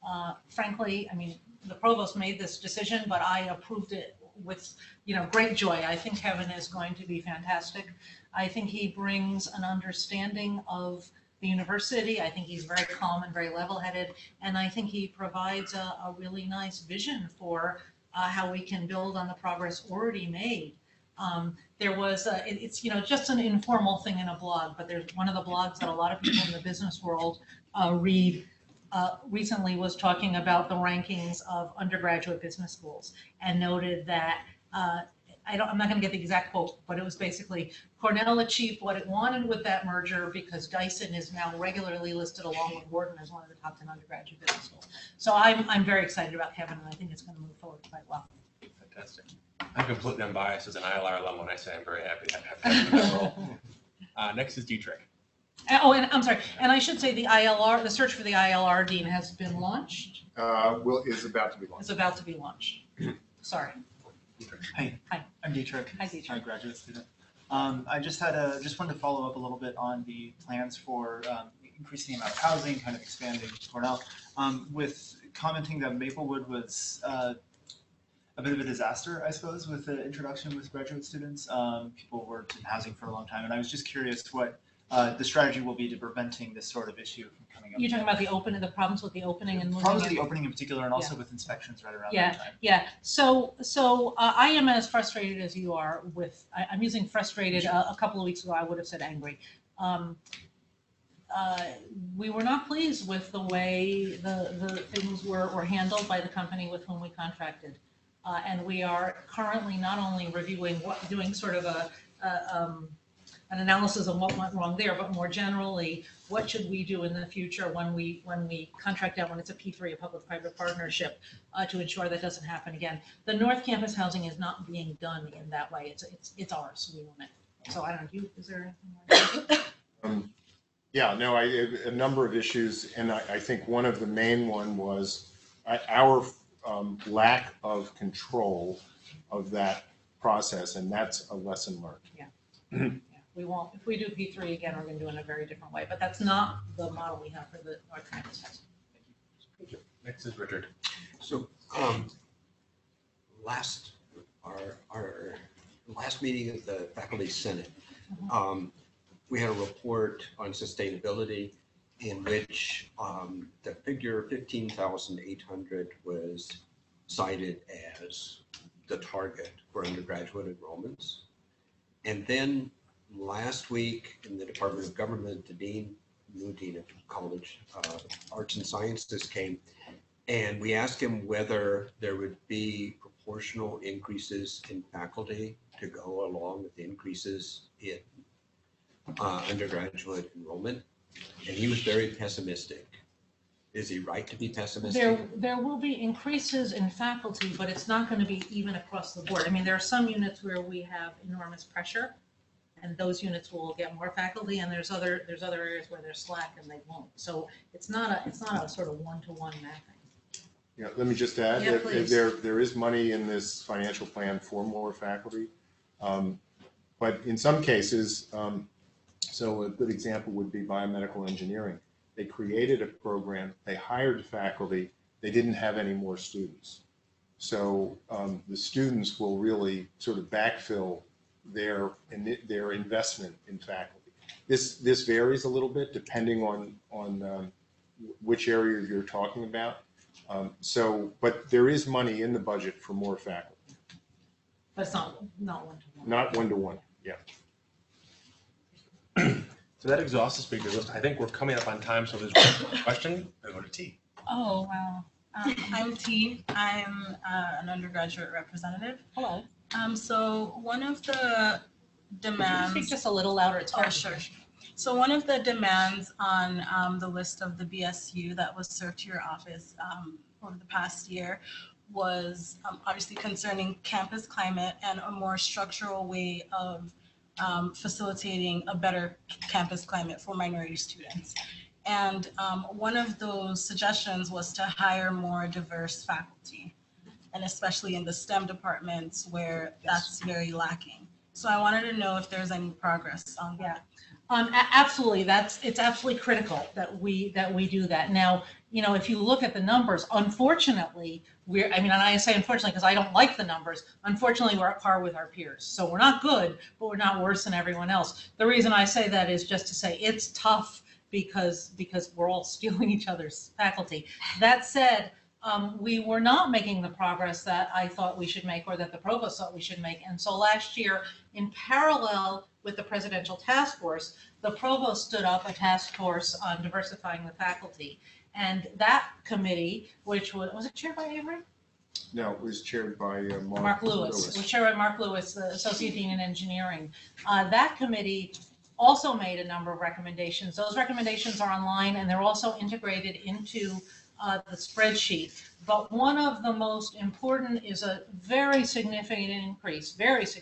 Frankly, I mean, the provost made this decision, but I approved it with, great joy. I think Kevin is going to be fantastic. I think he brings an understanding of the university. I think he's very calm and very level-headed, and I think he provides a really nice vision for how we can build on the progress already made. There was, it's just an informal thing in a blog, but there's one of the blogs that a lot of people in the business world read recently was talking about the rankings of undergraduate business schools and noted that I'm not going to get the exact quote, but it was basically Cornell achieved what it wanted with that merger because Dyson is now regularly listed along with Wharton as one of the top 10 undergraduate business schools. So I'm very excited about Kevin, and I think it's going to move forward quite well. Fantastic. I'm completely unbiased as an ILR alum when I say I'm very happy to have Kevin in that role. Next is Dietrich. Oh, and I'm sorry, and I should say the search for the ILR dean has been launched. Is about to be launched. It's about to be launched. Sorry. Hi. Hi. I'm Dietrich. Hi, Dietrich. I'm a graduate student. I just wanted to follow up a little bit on the plans for increasing the amount of housing, kind of expanding Cornell, with commenting that Maplewood was a bit of a disaster, I suppose, with the introduction with graduate students. People were in housing for a long time, and I was just curious what the strategy will be to preventing this sort of issue from coming up. You're talking about the problems with the opening and moving. Problems with the opening in particular, and also with inspections right around that time. Yeah. So I am as frustrated as you are with. I'm using frustrated. A couple of weeks ago, I would have said angry. We were not pleased with the way the things were handled by the company with whom we contracted. And we are currently not only doing sort of an analysis of what went wrong there, but more generally, what should we do in the future when we contract out, when it's a P3, a public-private partnership, to ensure that doesn't happen again. The North Campus housing is not being done in that way. It's ours. We own it. So I don't know. Is there anything more? A number of issues, and I think one of the main one was our lack of control of that process, and that's a lesson learned. Yeah. We won't, if we do P3 again, we're going to do it in a very different way, but that's not the model we have for the North Campus housing. Thank you. Next is Richard. So, our last meeting of the Faculty Senate, we had a report on sustainability in which the figure 15,800 was cited as the target for undergraduate enrollments. And then last week in the Department of Government, the new dean of college, arts and sciences came, and we asked him whether there would be proportional increases in faculty to go along with the increases in undergraduate enrollment. And he was very pessimistic. Is he right to be pessimistic? There will be increases in faculty, but it's not going to be even across the board. I mean, there are some units where we have enormous pressure, and those units will get more faculty, and there's other areas where they're slack and they won't. So it's not a sort of one-to-one mapping. Yeah, let me just add that please. there is money in this financial plan for more faculty. But in some cases, so a good example would be biomedical engineering. They created a program, they hired faculty, they didn't have any more students. So the students will really sort of backfill their investment in faculty. This varies a little bit depending on which area you're talking about. But there is money in the budget for more faculty. But it's not one-to-one. Not one-to-one, yeah. So that exhausts the speakers list. I think we're coming up on time, so there's one question. I go to T. Oh, wow. I'm T. I'm an undergraduate representative. Hello. So one of the demands. Speak just a little louder. It's hard. Oh, sure. So one of the demands on the list of the BSU that was served to your office over the past year was obviously concerning campus climate and a more structural way of facilitating a better campus climate for minority students. And one of those suggestions was to hire more diverse faculty, and especially in the STEM departments where that's very lacking. So I wanted to know if there's any progress on that. Absolutely, it's absolutely critical that we do that. Now, if you look at the numbers, unfortunately, and I say unfortunately because I don't like the numbers, unfortunately, we're at par with our peers. So we're not good, but we're not worse than everyone else. The reason I say that is just to say it's tough because we're all stealing each other's faculty. That said, we were not making the progress that I thought we should make or that the provost thought we should make. And so last year, in parallel with the presidential task force, the provost stood up a task force on diversifying the faculty. And that committee, which was it chaired by Avery? No, it was chaired by Mark Lewis. It was chaired by Mark Lewis, the Associate Dean in Engineering. That committee also made a number of recommendations. Those recommendations are online and they're also integrated into the spreadsheet. But one of the most important is a very significant increase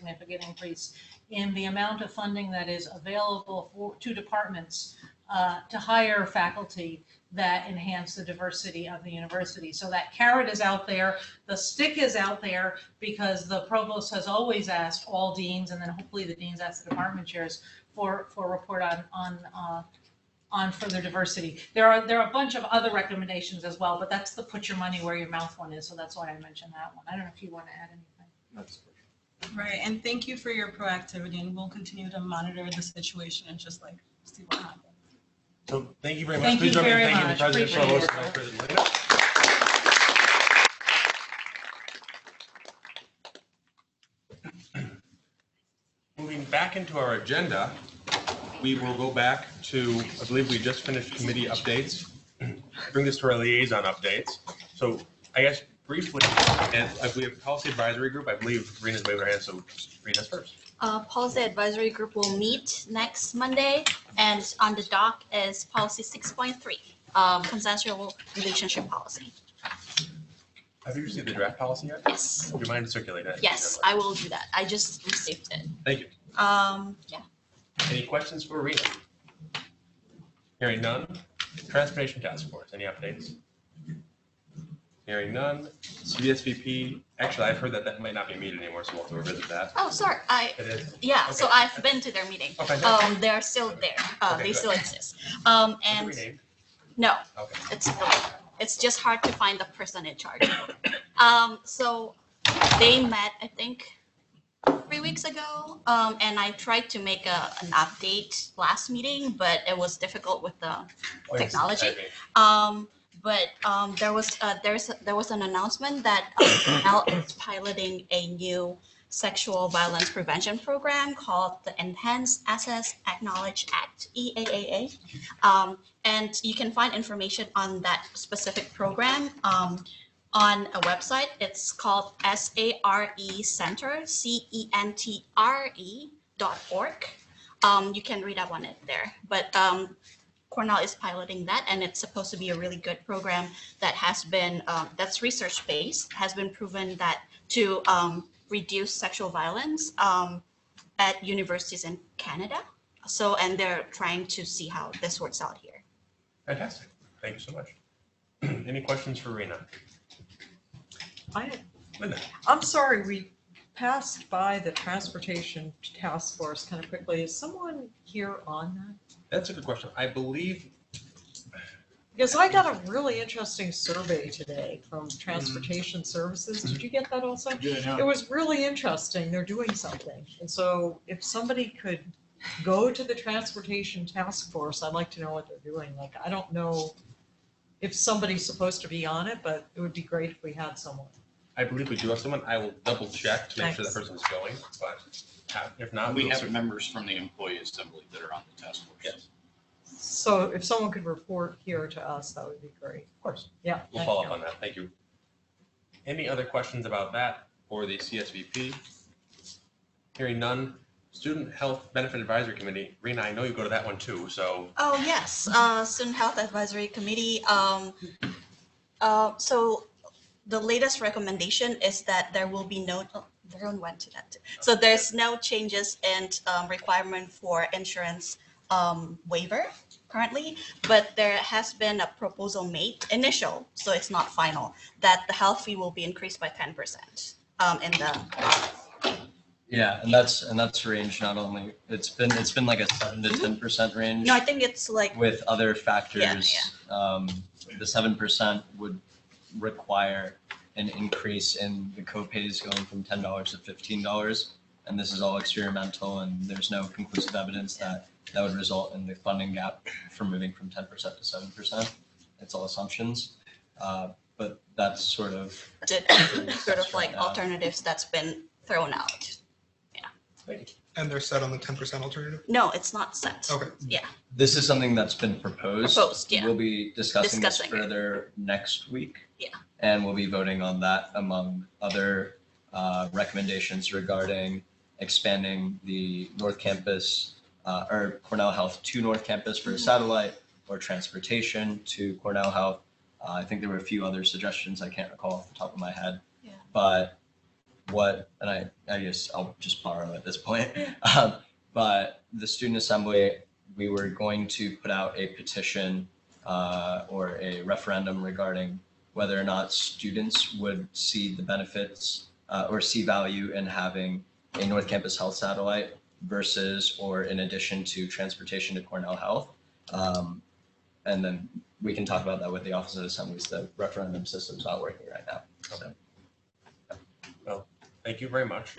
in the amount of funding that is available to departments to hire faculty that enhance the diversity of the university. So that carrot is out there, the stick is out there, because the provost has always asked all deans, and then hopefully the deans ask the department chairs for a report on further diversity. There are a bunch of other recommendations as well, but that's the put your money where your mouth one is, so that's why I mentioned that one. I don't know if you want to add anything. That's Right, and thank you for your proactivity, and we'll continue to monitor the situation and just see what happens. So thank you very much. Thank Please you join me in very thanking the much. President, Appreciate Provost, it. and Vice President Linda. Moving back into our agenda, we will go back to, I believe we just finished committee updates. Bring this to our liaison updates. So I guess briefly, and if we have policy advisory group, I believe Rena's waved her hand, so Rena's first. Policy advisory group will meet next Monday, and on the dock is policy 6.3, consensual relationship policy. Have you received the draft policy yet? Yes. Do you mind to circulate that? Yes, I will do that. I just received it. Thank you. Yeah. Any questions for Rena? Hearing none. Transportation Task Force, any updates? Hearing none. CDSVP, actually, I've heard that might not be meeted anymore, so we'll have to revisit that. Oh, sorry. It is? Yeah, Okay. so I've been to their meeting. Oh, fantastic. They're still there. Okay, They good. still exist. Was it And renamed? no, Okay. it's just hard to find the person in charge. So they met, I think, 3 weeks ago, and I tried to make an update last meeting, but it was difficult with the technology. But there was an announcement that Cornell is piloting a new sexual violence prevention program called the Enhanced Access Acknowledge Act, EAAA. And you can find information on that specific program on a website. It's called SARE Center, CENTRE.org. You can read up on it there. But Cornell is piloting that, and it's supposed to be a really good program that has been, that's research-based, has been proven that to reduce sexual violence at universities in Canada. So, and they're trying to see how this works out here. Fantastic. Thank you so much. Any questions for Rena? Linda. I'm sorry, we passed by the transportation task force kind of quickly. Is someone here on that? That's a good question. I believe. Because I got a really interesting survey today from Transportation Services. Did you get that also? Yeah. It was really interesting. They're doing something. And so if somebody could go to the Transportation Task Force, I'd like to know what they're doing. Like, I don't know if somebody's supposed to be on it, but it would be great if we had someone. I believe we do have someone. I will double check to make sure that Thanks. person's going, but if not, We we'll have certainly- members from the employee assembly that are on the task force. Yes. So if someone could report here to us, that would be great. Of course. Yeah. We'll thank follow you. up on that. Thank you. Any other questions about that or the CSVP? Hearing none. Student Health Benefit Advisory Committee. Rena, I know you go to that one too, so. Oh, yes, Student Health Advisory Committee. So the latest recommendation is that there will be no, everyone went to that too. So there's no changes in requirement for insurance waiver currently, but there has been a proposal made, initial, so it's not final, that the health fee will be increased by 10% in the Yeah, and that's range not only, it's been like a 7 to 10% range. No, I think it's like, With other factors. Yeah, The 7% would require an increase in the co-pays going from $10 to $15. And this is all experimental, and there's no conclusive evidence that would result in the funding gap from moving from 10% to 7%. It's all assumptions. But that's sort of like alternatives that's been thrown out. And they're set on the 10% alternative? No, it's not set. Okay. Yeah. This is something that's been proposed. Yeah. We'll be discussing this Discussing it. further next week. Yeah. And we'll be voting on that among other recommendations regarding expanding the North Campus or Cornell Health to North Campus for a satellite, or transportation to Cornell Health. I think there were a few other suggestions I can't recall off the top of my head. Yeah. But and I guess I'll just borrow at this point. But the student assembly, we were going to put out a petition or a referendum regarding whether or not students would see the benefits or see value in having a North Campus Health satellite versus or in addition to transportation to Cornell Health. And then we can talk about that with the Office of Assemblies. The referendum system's not working right now. So. Well, thank you very much.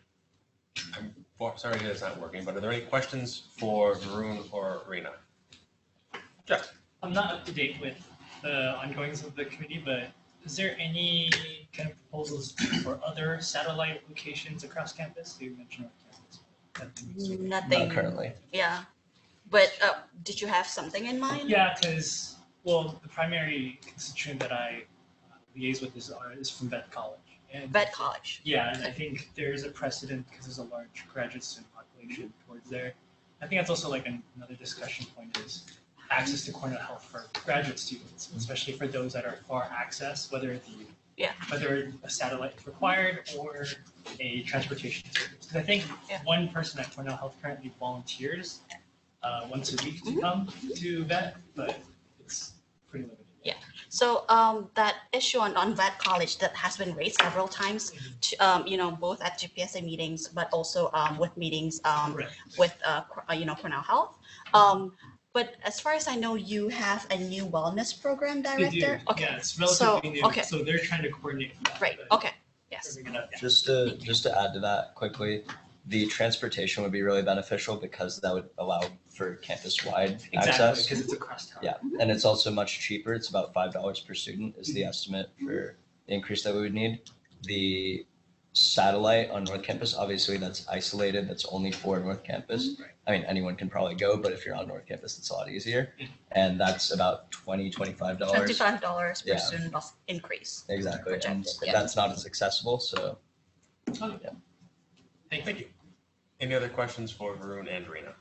I'm sorry that it's not working, but are there any questions for Varun or Rena? Jeff? I'm not up to date with the ongoings of the committee, but is there any kind of proposals for other satellite locations across campus? You mentioned campus. Nothing. Not currently. Yeah. But did you have something in mind? Yeah, because, well, the primary constituent that I liaise with is from Vet College. And Vet College. Yeah, and I think there is a precedent because there's a large graduate student population towards there. I think that's also like another discussion point is access to Cornell Health for graduate students, especially for those that are far access, whether a satellite is required or a transportation service. Because I think one person at Cornell Health currently volunteers once a week to come to vet, but it's pretty limited. Yeah. So that issue on Vet College that has been raised several times, both at GPSA meetings, but also with meetings with Cornell Health. But as far as I know, you have a new wellness program director. They do. Okay. Yeah, it's relatively new. Okay. So they're trying to coordinate. That, right. Okay. Yes. Just to add to that quickly, the transportation would be really beneficial because that would allow for campus-wide access. Because it's across town. Yeah, and it's also much cheaper. It's about $5 per student is the estimate for the increase that we would need. The satellite on North Campus, obviously that's isolated. That's only for North Campus. Right. I mean, anyone can probably go, but if you're on North Campus, it's a lot easier. And that's about $25. $25 per Yeah. student bus increase. Exactly, and Projected, yeah. that's not as accessible, so. Okay. Thank you. Any other questions for Varun and Rena?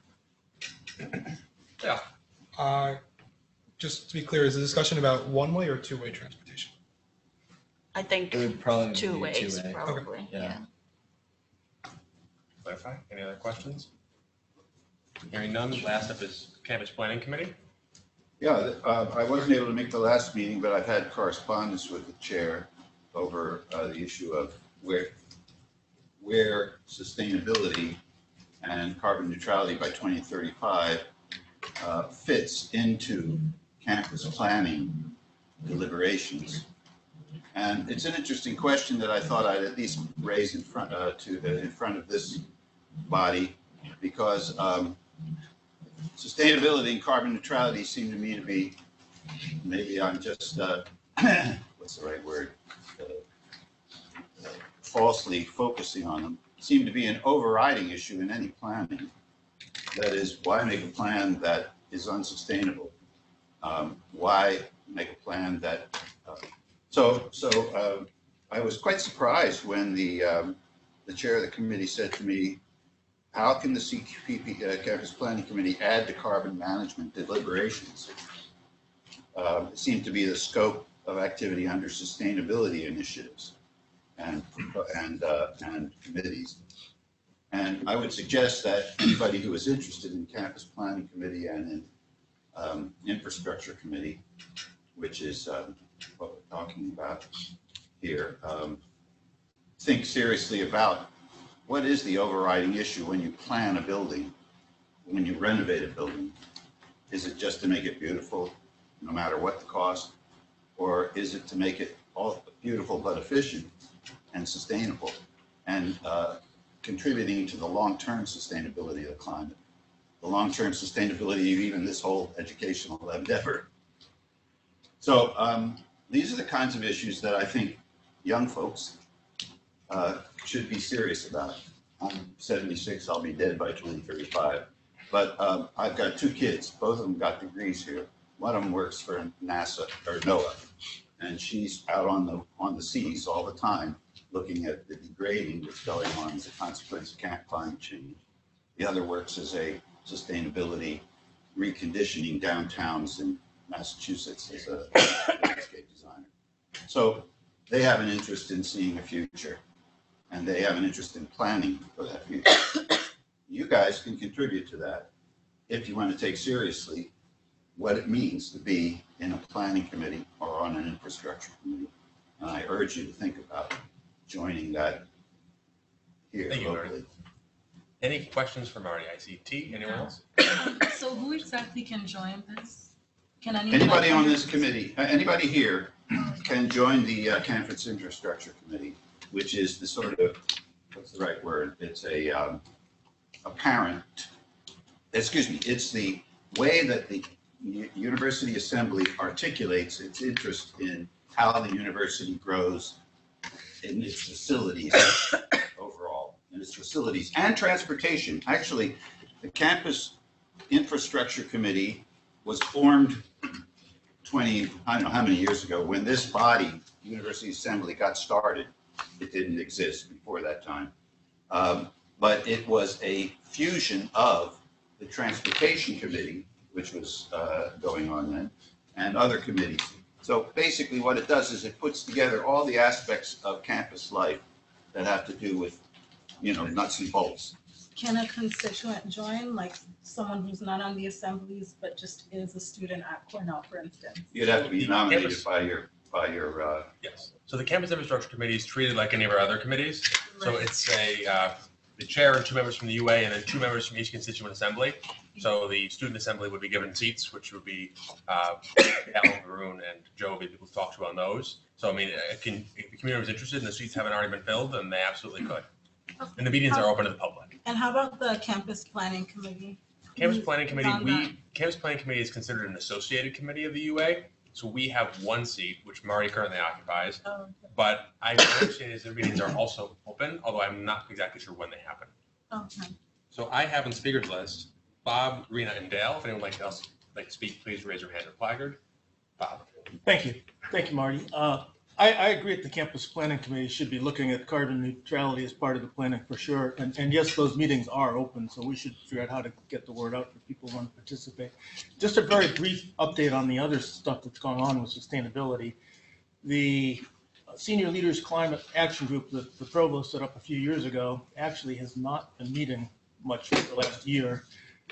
Yeah. Just to be clear, is the discussion about one-way or two-way transportation? I think It would probably two be ways, two-way. probably. Okay. Yeah. Clarify. Any other questions? Hearing none, last up is Campus Planning Committee. Yeah, I wasn't able to make the last meeting, but I've had correspondence with the chair over the issue of where sustainability and carbon neutrality by 2035 fits into campus planning deliberations. And it's an interesting question that I thought I'd at least raise in front of this body, because sustainability and carbon neutrality seem to me to be, maybe I'm just, what's the right word? Falsely focusing on them, seem to be an overriding issue in any planning. That is, why make a plan that is unsustainable? Why make a plan that, I was quite surprised when the chair of the committee said to me, how can the CPP, Campus Planning Committee, add to carbon management deliberations? It seemed to be the scope of activity under sustainability initiatives and committees. And I would suggest that anybody who is interested in Campus Planning Committee and in Infrastructure Committee, which is what we're talking about here, think seriously about what is the overriding issue when you plan a building, when you renovate a building? Is it just to make it beautiful, no matter what the cost? Or is it to make it all beautiful but efficient and sustainable and contributing to the long-term sustainability of the climate, the long-term sustainability of even this whole educational endeavor? So these are the kinds of issues that I think young folks should be serious about. I'm 76, I'll be dead by 2035. But I've got 2 kids, both of them got degrees here. One of them works for NASA or NOAA, and she's out on the seas all the time looking at the degrading that's going on as a consequence of climate change. The other works as a sustainability reconditioning downtowns in Massachusetts as a landscape designer. So they have an interest in seeing a future, and they have an interest in planning for that future. You guys can contribute to that if you want to take seriously what it means to be in a planning committee or on an infrastructure committee. And I urge you to think about joining that here Thank you, locally. Marty. Any questions for Marty? I see T. Anyone else? So who exactly can join this? Can Anybody on this committee, anybody here can join the Campus Infrastructure Committee, which is the sort of, what's the right word? It's a parent, excuse me, it's the way that the University Assembly articulates its interest in how the university grows in its facilities overall, in its facilities and transportation. Actually, the Campus Infrastructure Committee was formed 20, I don't know how many years ago, when this body, University Assembly, got started. It didn't exist before that time. But it was a fusion of the Transportation Committee, which was going on then, and other committees. So basically what it does is it puts together all the aspects of campus life that have to do with, you know, nuts and bolts. Can a constituent join, like someone who's not on the assemblies, but just is a student at Cornell, for instance? You'd have to be nominated by your Yes. So the Campus Infrastructure Committee is treated like any of our other committees. So it's the chair and 2 members from the UA and then 2 members from each constituent assembly. So the student assembly would be given seats, which would be Alan, Varun, and Joe would be people to talk to on those. So I mean, if the community was interested and the seats haven't already been filled, then they absolutely could. And the meetings are open to the public. And how about the campus planning committee? Campus Planning Committee, Campus Planning Committee is considered an associated committee of the UA. So we have 1 seat, which Marty currently occupies. Oh, okay. But I understand is the meetings are also open, although I'm not exactly sure when they happen. Okay. So I have on speakers list Bob, Rena, and Dale. If anyone else like to speak, please raise your hand or placard. Bob. Thank you. Thank you, Marty. I agree that the campus planning committee should be looking at carbon neutrality as part of the planning for sure. And yes, those meetings are open, so we should figure out how to get the word out for people who want to participate. Just a very brief update on the other stuff that's going on with sustainability. The Senior Leaders Climate Action Group that the provost set up a few years ago actually has not been meeting much for the last year.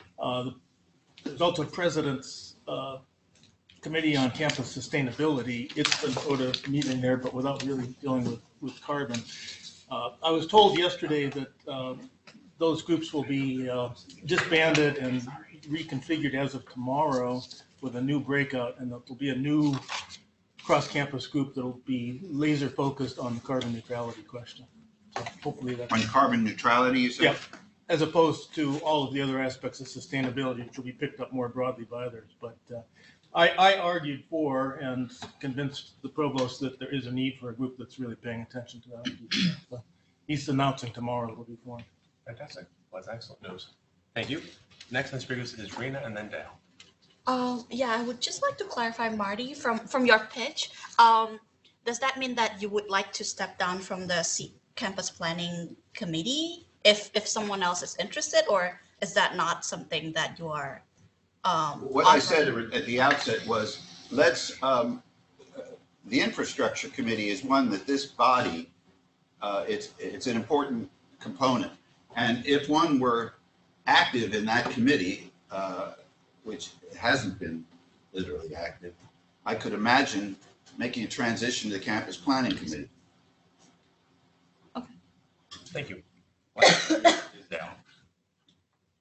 There's also President's Committee on Campus Sustainability. It's been sort of meeting there, but without really dealing with carbon. I was told yesterday that those groups will be disbanded and reconfigured as of tomorrow with a new breakout, and there'll be a new cross-campus group that'll be laser focused on the carbon neutrality question. So hopefully that's on carbon neutrality, you said? Yeah, as opposed to all of the other aspects of sustainability, which will be picked up more broadly by others. But I argued for and convinced the provost that there is a need for a group that's really paying attention to that. So he's announcing tomorrow it will be formed. Fantastic. Well, that's excellent news. Thank you. Next on speakers is Rena and then Dale. Yeah, I would just like to clarify, Marty, from your pitch. Does that mean that you would like to step down from the campus planning committee if someone else is interested, or is that not something that you are? What I said at the outset was, let's. The infrastructure committee is one that this body, it's an important component, and if one were active in that committee, which hasn't been literally active, I could imagine making a transition to the campus planning committee. Thank you.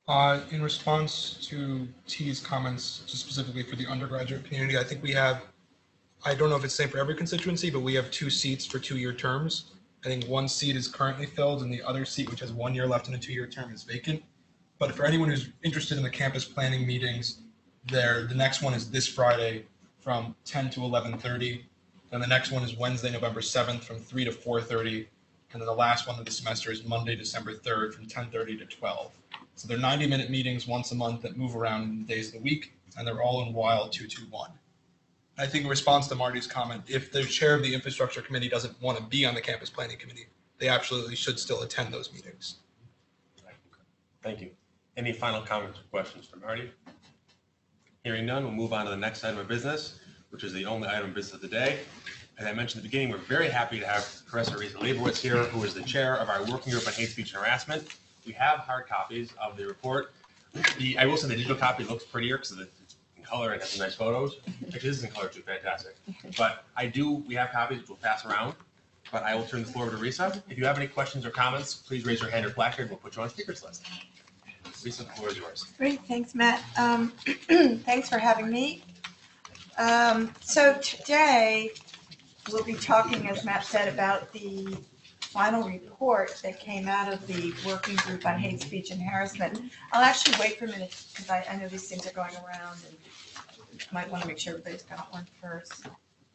In response to T's comments, just specifically for the undergraduate community, I think we have, I don't know if it's the same for every constituency, but we have 2 seats for 2-year terms. I think 1 seat is currently filled and the other seat, which has 1 year left in a 2-year term, is vacant. But for anyone who's interested in the campus planning meetings, the next one is this Friday from 10 to 11:30. And the next one is Wednesday, November 7th from 3 to 4:30. And then the last one of the semester is Monday, December 3rd from 10:30 to 12. So they're 90-minute meetings once a month that move around the days of the week, and they're all in WILE 221. I think in response to Marty's comment, if the chair of the infrastructure committee doesn't want to be on the campus planning committee, they absolutely should still attend those meetings. Thank you. Any final comments or questions for Marty? Hearing none, we'll move on to the next item of business, which is the only item of business of the day. As I mentioned at the beginning, we're very happy to have Professor Risa Leibowitz here, who is the chair of our working group on hate speech and harassment. We have hard copies of the report. I will say the digital copy looks prettier because it's in color and has some nice photos. Actually, this is in color too, fantastic. But we have copies which we'll pass around. But I will turn the floor over to Risa. If you have any questions or comments, please raise your hand or placard. We'll put you on speakers list. Risa, the floor is yours. Great, thanks, Matt. Thanks for having me. So today, we'll be talking, as Matt said, about the final report that came out of the working group on hate speech and harassment. I'll actually wait for a minute because I know these things are going around and might want to make sure everybody's got one first.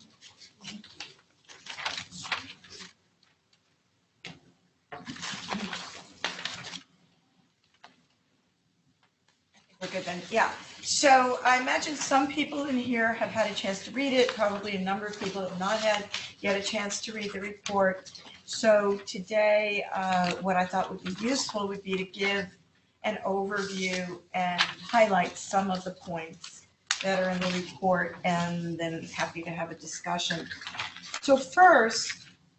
We're good then, yeah. So I imagine some people in here have had a chance to read it. Probably a number of people have not had yet a chance to read the report. So today, what I thought would be useful would be to give an overview and highlight some of the points that are in the report, and then happy to have a discussion. So first,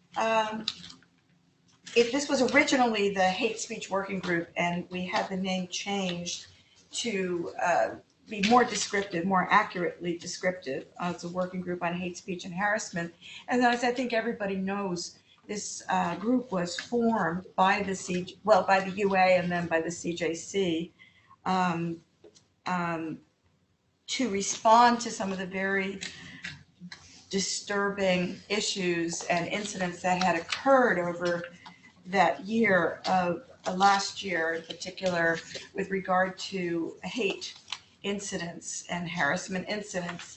if this was originally the hate speech working group and we had the name changed to be more descriptive, more accurately descriptive, as a working group on hate speech and harassment. And as I think everybody knows, this group was formed by by the UA and then by the CJC to respond to some of the very disturbing issues and incidents that had occurred over that year of last year, in particular with regard to hate incidents and harassment incidents.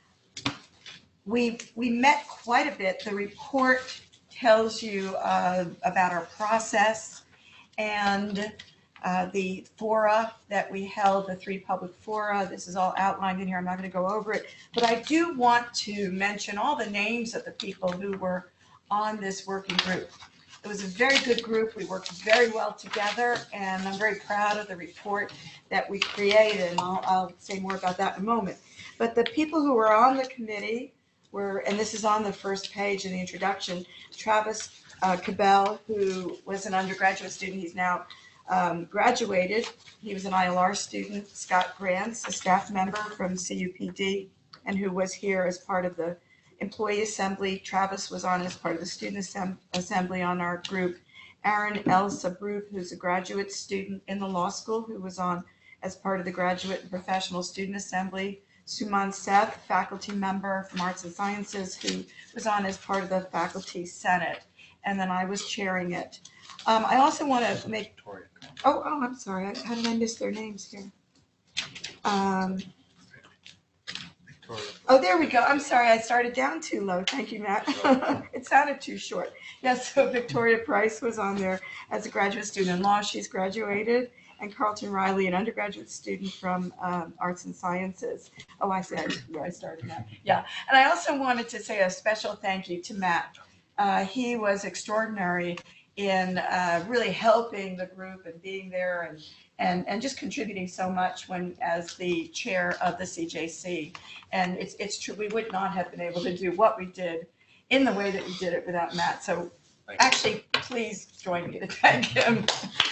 We met quite a bit. The report tells you about our process and the fora that we held, the 3 public fora. This is all outlined in here. I'm not going to go over it, but I do want to mention all the names of the people who were on this working group. It was a very good group. We worked very well together, and I'm very proud of the report that we created, and I'll say more about that in a moment. But the people who were on the committee were, and this is on the first page in the introduction, Travis Cabell, who was an undergraduate student. He's now graduated. He was an ILR student. Scott Grants, a staff member from CUPD, and who was here as part of the employee assembly. Travis was on as part of the student assembly on our group. Aaron L. Sabroof, who's a graduate student in the law school, who was on as part of the graduate and professional student assembly. Suman Seth, faculty member from Arts and Sciences, who was on as part of the faculty senate. And then I was chairing it. I also want to make, I'm sorry. How did I miss their names here? Oh, there we go. I'm sorry. I started down too low. Thank you, Matt. It sounded too short. Yes, so Victoria Price was on there as a graduate student in law. She's graduated. And Carlton Riley, an undergraduate student from Arts and Sciences. Oh, I said where I started now. Yeah. And I also wanted to say a special thank you to Matt. He was extraordinary in really helping the group and being there and just contributing so much when as the chair of the CJC. And it's true, we would not have been able to do what we did in the way that we did it without Matt. So actually, please join me to thank him.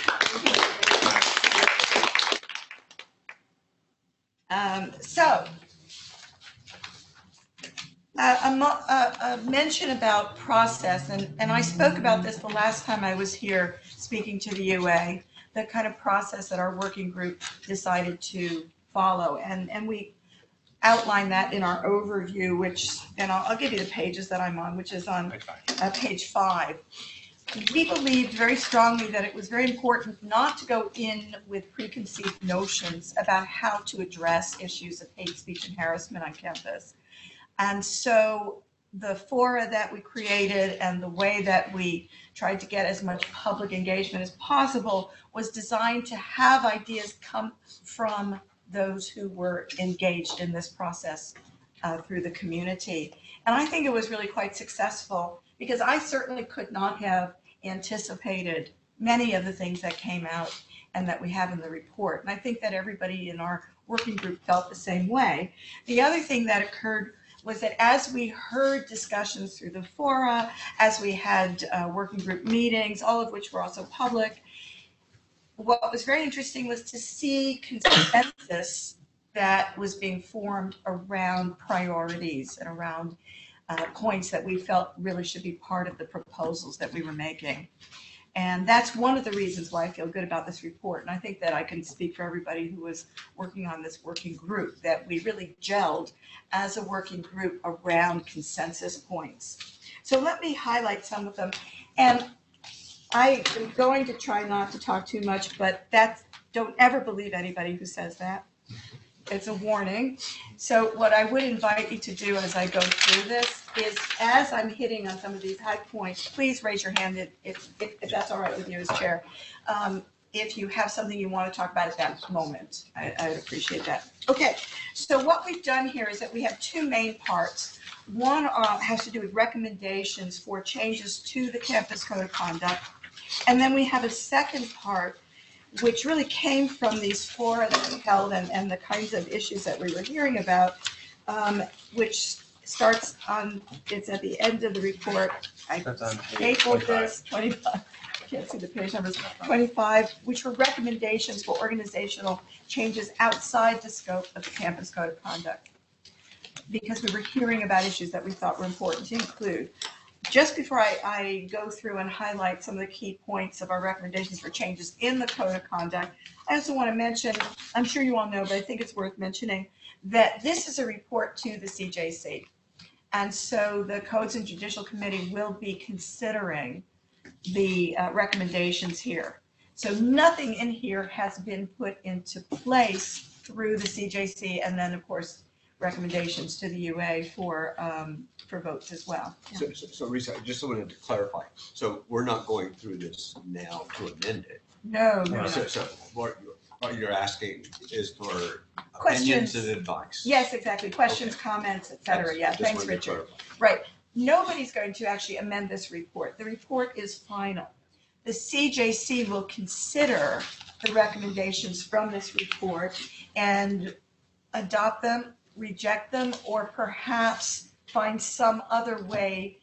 A mention about process, and I spoke about this the last time I was here speaking to the UA, the kind of process that our working group decided to follow. And we outline that in our overview, which, and I'll give you the pages that I'm on, which is on page 5. We believed very strongly that it was very important not to go in with preconceived notions about how to address issues of hate speech and harassment on campus. And so the fora that we created and the way that we tried to get as much public engagement as possible was designed to have ideas come from those who were engaged in this process through the community. And I think it was really quite successful, because I certainly could not have anticipated many of the things that came out and that we have in the report. And I think that everybody in our working group felt the same way. The other thing that occurred was that as we heard discussions through the fora, as we had working group meetings, all of which were also public, what was very interesting was to see consensus that was being formed around priorities and around points that we felt really should be part of the proposals that we were making. And that's one of the reasons why I feel good about this report. And I think that I can speak for everybody who was working on this working group, that we really gelled as a working group around consensus points. So let me highlight some of them. And I am going to try not to talk too much, but don't ever believe anybody who says that. It's a warning. So what I would invite you to do as I go through this is, as I'm hitting on some of these high points, please raise your hand if that's all right with you as chair. If you have something you want to talk about at that moment, I would appreciate that. Okay, so what we've done here is that we have two main parts. One has to do with recommendations for changes to the campus code of conduct. And then we have a second part, which really came from these fora that we held and the kinds of issues that we were hearing about, which starts on, it's at the end of the report. I stapled this, 25, I can't see the page numbers, 25, which were recommendations for organizational changes outside the scope of the campus code of conduct, because we were hearing about issues that we thought were important to include. Just before I go through and highlight some of the key points of our recommendations for changes in the code of conduct, I also want to mention, I'm sure you all know, but I think it's worth mentioning, that this is a report to the CJC. And so the Codes and Judicial Committee will be considering the recommendations here. So nothing in here has been put into place through the CJC, and then of course recommendations to the UA for votes as well. So Risa, I just wanted to clarify. So we're not going through this now to amend it. No. So what you're asking is for opinions and advice. Yes, exactly. Questions, comments, et cetera. Yeah, thanks, Richard. Right. Nobody's going to actually amend this report. The report is final. The CJC will consider the recommendations from this report and adopt them, reject them, or perhaps find some other way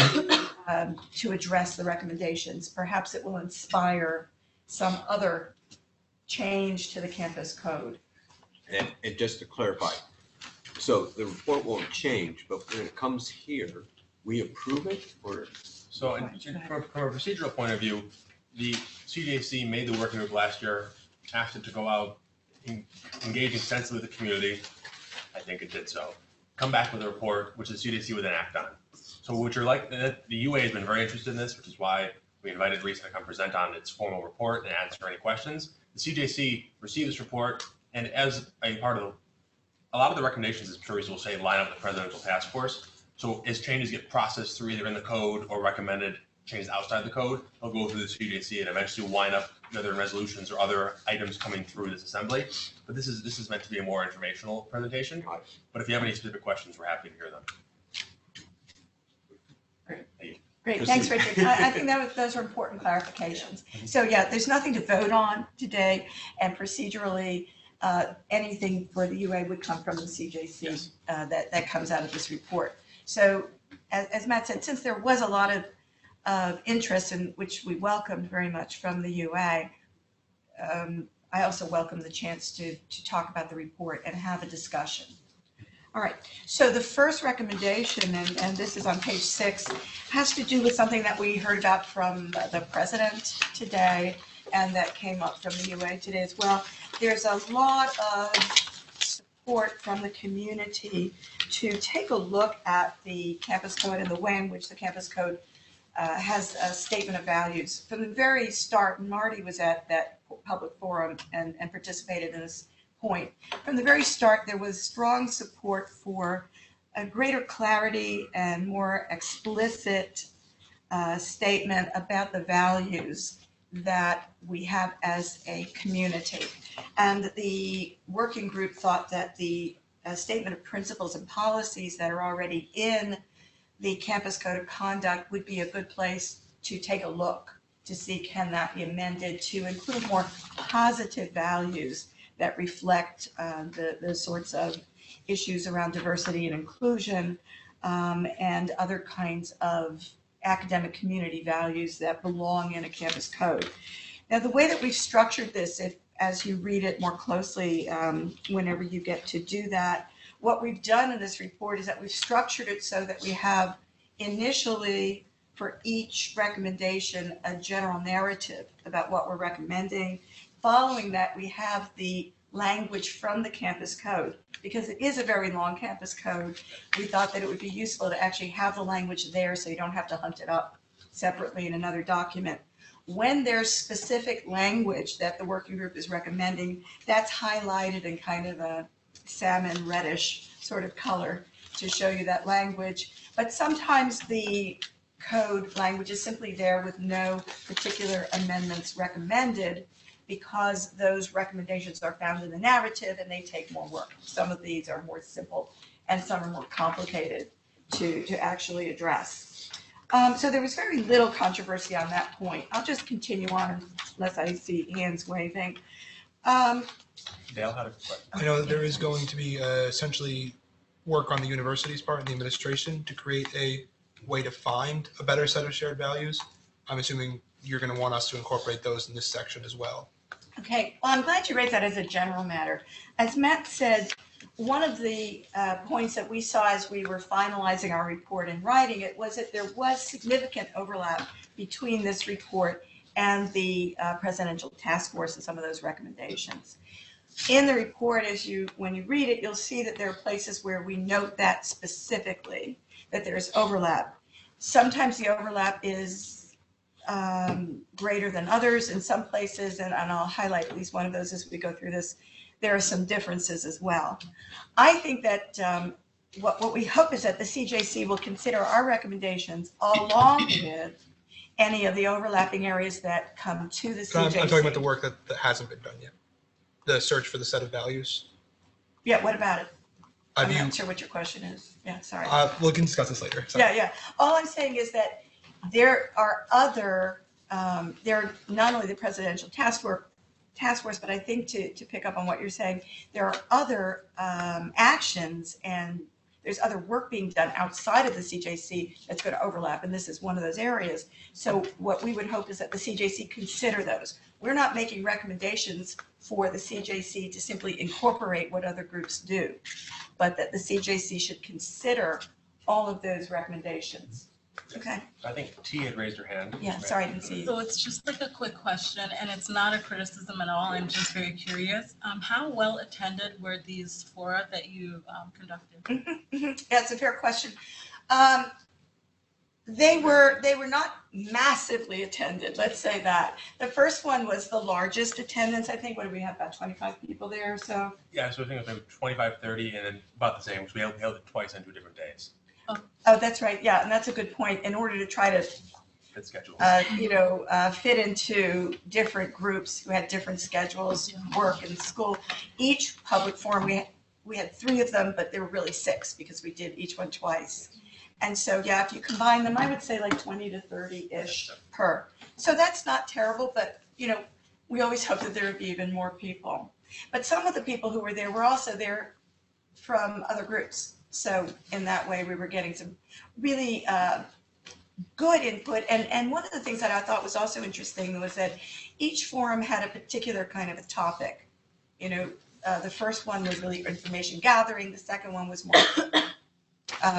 to address the recommendations. Perhaps it will inspire some other change to the campus code. And just to clarify, so the report won't change, but when it comes here, we approve it, or? So from a procedural point of view, the CJC made the working group last year, asked it to go out, engage extensively with the community. I think it did so. Come back with a report, which the CJC would then act on. So what you're like, the UA has been very interested in this, which is why we invited Risa to come present on its formal report and answer any questions. The CJC received this report, and as a part of a lot of the recommendations, as Risa will say, line up with the presidential task force. So as changes get processed through either in the code or recommended changes outside the code, they'll go through the CJC and eventually wind up either in resolutions or other items coming through this assembly. But this is meant to be a more informational presentation. But if you have any specific questions, we're happy to hear them. Great, thanks, Richard. I think those are important clarifications. So yeah, there's nothing to vote on today, and procedurally, anything for the UA would come from the CJC. Yes. That comes out of this report. So as Matt said, since there was a lot of interest, in which we welcomed very much from the UA, I also welcome the chance to talk about the report and have a discussion. All right, so the first recommendation, and this is on page 6, has to do with something that we heard about from the president today, and that came up from the UA today as well. There's a lot of support from the community to take a look at the campus code and the way in which the campus code has a statement of values. From the very start, Marty was at that public forum and participated in this point. From the very start, there was strong support for a greater clarity and more explicit statement about the values that we have as a community. And the working group thought that the statement of principles and policies that are already in the campus code of conduct would be a good place to take a look to see can that be amended to include more positive values that reflect the sorts of issues around diversity and inclusion and other kinds of academic community values that belong in a campus code. Now, the way that we've structured this, as you read it more closely, whenever you get to do that, what we've done in this report is that we've structured it so that we have initially for each recommendation a general narrative about what we're recommending. Following that, we have the language from the campus code. Because it is a very long campus code, we thought that it would be useful to actually have the language there so you don't have to hunt it up separately in another document. When there's specific language that the working group is recommending, that's highlighted in kind of a salmon reddish sort of color to show you that language. But sometimes the code language is simply there with no particular amendments recommended because those recommendations are found in the narrative and they take more work. Some of these are more simple and some are more complicated to actually address. So there was very little controversy on that point. I'll just continue on unless I see hands waving. Dale had a question. I know that there is going to be essentially work on the university's part and the administration to create a way to find a better set of shared values. I'm assuming you're going to want us to incorporate those in this section as well. Okay, well, I'm glad you raised that as a general matter. As Matt said, one of the points that we saw as we were finalizing our report and writing it was that there was significant overlap between this report and the presidential task force and some of those recommendations. In the report, when you read it, you'll see that there are places where we note that specifically, that there's overlap. Sometimes the overlap is greater than others in some places, and I'll highlight at least one of those as we go through this. There are some differences as well. I think that what we hope is that the CJC will consider our recommendations along with any of the overlapping areas that come to the CJC. I'm talking about the work that hasn't been done yet. The search for the set of values. Yeah, what about it? I'm you, not sure what your question is. Yeah, sorry. We can discuss this later. Sorry. Yeah. All I'm saying is that there are other, there are not only the presidential task force, but I think to pick up on what you're saying, there are other actions and there's other work being done outside of the CJC that's going to overlap, and this is one of those areas. So what we would hope is that the CJC consider those. We're not making recommendations for the CJC to simply incorporate what other groups do, but that the CJC should consider all of those recommendations. Okay. I think T had raised her hand. Yeah, sorry, I didn't see you. So it's just like a quick question, and it's not a criticism at all. I'm just very curious. How well attended were these fora that you conducted? Yeah, it's a fair question. They were not massively attended, let's say that. The first one was the largest attendance. I think, what did we have, about 25 people there or so? Yeah, so I think it was 25, 30, and then about the same, because we held it twice on 2 different days. Oh, that's right. Yeah, and that's a good point. In order to try to Fit schedule. Fit into different groups who had different schedules, work and school. Each public forum, we had 3 of them, but there were really 6 because we did each one twice. And so, yeah, if you combine them, I would say like 20 to 30-ish per. So that's not terrible, but, we always hope that there would be even more people. But some of the people who were there were also there from other groups. So in that way, we were getting some really good input. And one of the things that I thought was also interesting was that each forum had a particular kind of a topic. The first one was really information gathering. The second one was more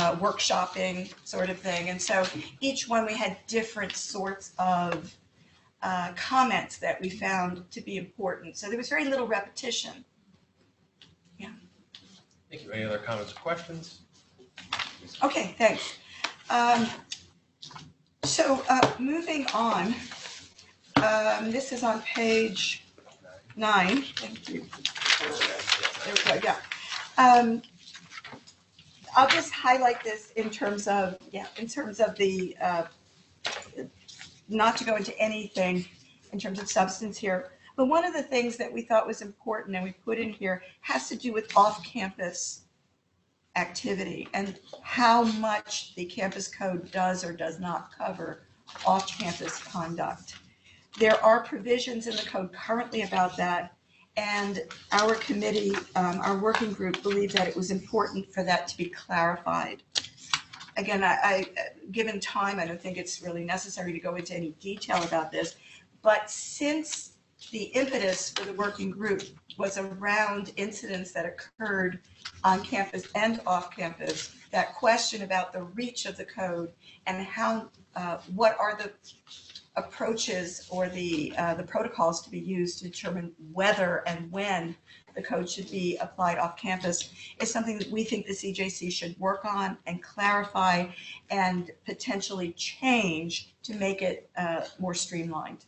workshopping sort of thing. And so each one we had different sorts of comments that we found to be important. So there was very little repetition. Thank you. Any other comments or questions? Okay, thanks. So moving on, this is on page 9. Thank you. There we go, yeah. I'll just highlight this in terms of the, not to go into anything in terms of substance here, but one of the things that we thought was important and we put in here has to do with off-campus activity and how much the campus code does or does not cover off-campus conduct. There are provisions in the code currently about that, and our committee, our working group, believed that it was important for that to be clarified. Again, given time, I don't think it's really necessary to go into any detail about this, but since the impetus for the working group was around incidents that occurred on campus and off campus, that question about the reach of the code and how, what are the approaches or the protocols to be used to determine whether and when the code should be applied off campus is something that we think the CJC should work on and clarify and potentially change to make it more streamlined.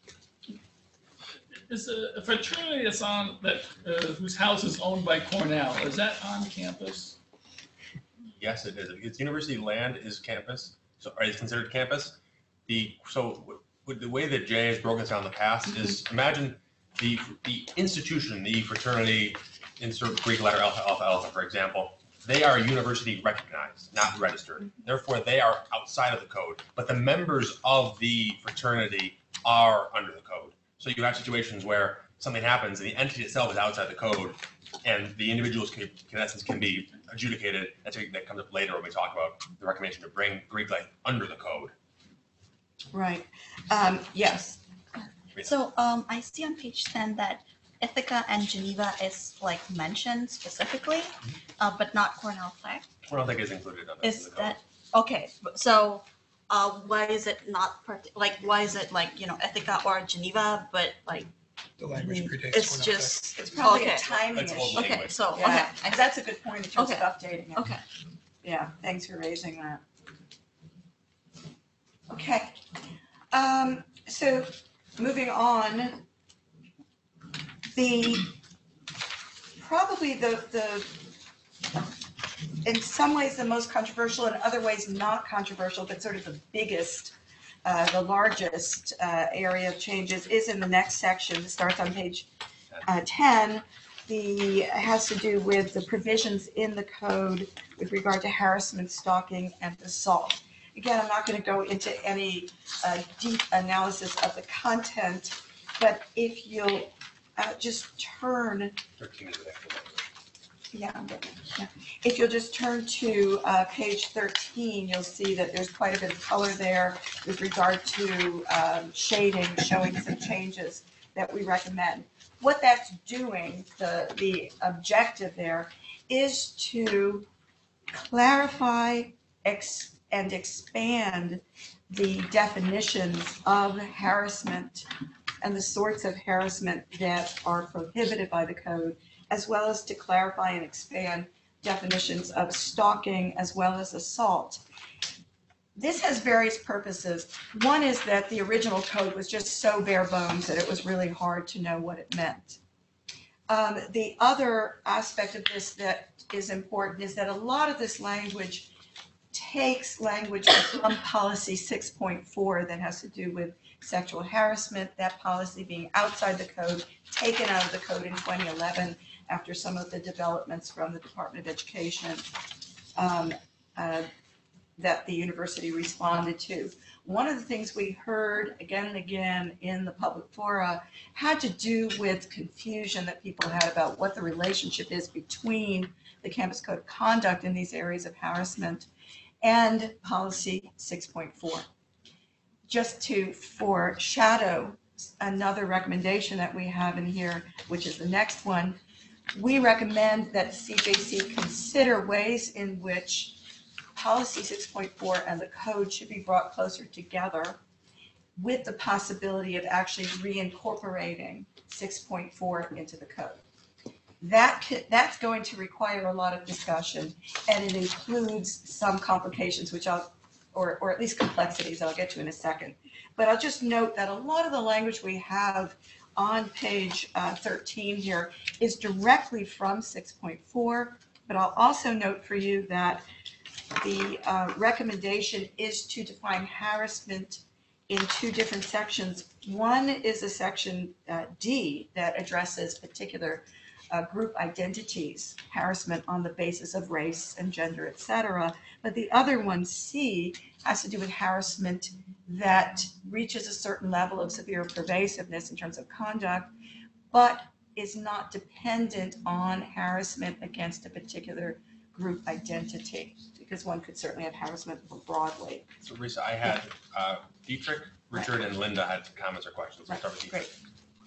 Is a fraternity that's on that whose house is owned by Cornell, is that on campus? Yes, it is. It's university land is campus, so is considered campus. With the way that Jay has broken this down in the past is imagine the institution, the fraternity, insert Greek letter alpha alpha alpha, for example. They are university recognized, not registered. Therefore, they are outside of the code. But the members of the fraternity are under the code. So you have situations where something happens and the entity itself is outside the code, and the individuals can in essence can be adjudicated. That comes up later when we talk about the recommendation to bring Greek life under the code. Right. Yes. So I see on page 10 that Ithaca and Geneva is like mentioned specifically, but not Cornell Tech. Cornell Tech is included on Is that okay? So why is it not why is it like Ithaca or Geneva, but like The language predates. it's Cornell just It's probably okay. a timing That's old issue. Okay, language. so Yeah, okay, that's a good point in terms Okay. of updating it. okay. Yeah, thanks for raising that. Okay. So moving on, probably the in some ways the most controversial, in other ways not controversial, but sort of the biggest, the largest area of changes is in the next section. It starts on page 10. Has to do with the provisions in the code with regard to harassment, stalking, and assault. Again, I'm not going to go into any deep analysis of the content, but if you'll just turn, 13 is the next one. If you'll just turn to page 13, you'll see that there's quite a bit of color there with regard to shading, showing some changes that we recommend. What that's doing, the objective there, is to clarify and expand the definitions of harassment and the sorts of harassment that are prohibited by the code, as well as to clarify and expand definitions of stalking as well as assault. This has various purposes. One is that the original code was just so bare bones that it was really hard to know what it meant. The other aspect of this that is important is that a lot of this language takes language from policy 6.4 that has to do with sexual harassment, that policy being outside the code, taken out of the code in 2011 after some of the developments from the Department of Education that the university responded to. One of the things we heard again and again in the public fora had to do with confusion that people had about what the relationship is between the campus code of conduct in these areas of harassment and policy 6.4. Just to foreshadow another recommendation that we have in here, which is the next one, we recommend that CJC consider ways in which policy 6.4 and the code should be brought closer together, with the possibility of actually reincorporating 6.4 into the code. That's going to require a lot of discussion, and it includes some complications, which or at least complexities I'll get to in a second. But I'll just note that a lot of the language we have on page 13 here is directly from 6.4, but I'll also note for you that the recommendation is to define harassment in two different sections. One is a section D that addresses particular group identities, harassment on the basis of race and gender, et cetera. But the other one, C, has to do with harassment that reaches a certain level of severe pervasiveness in terms of conduct, but is not dependent on harassment against a particular group identity, because one could certainly have harassment more broadly. So Risa, I had Dietrich, Richard, and Linda had comments or questions. Let's start with Dietrich. Great.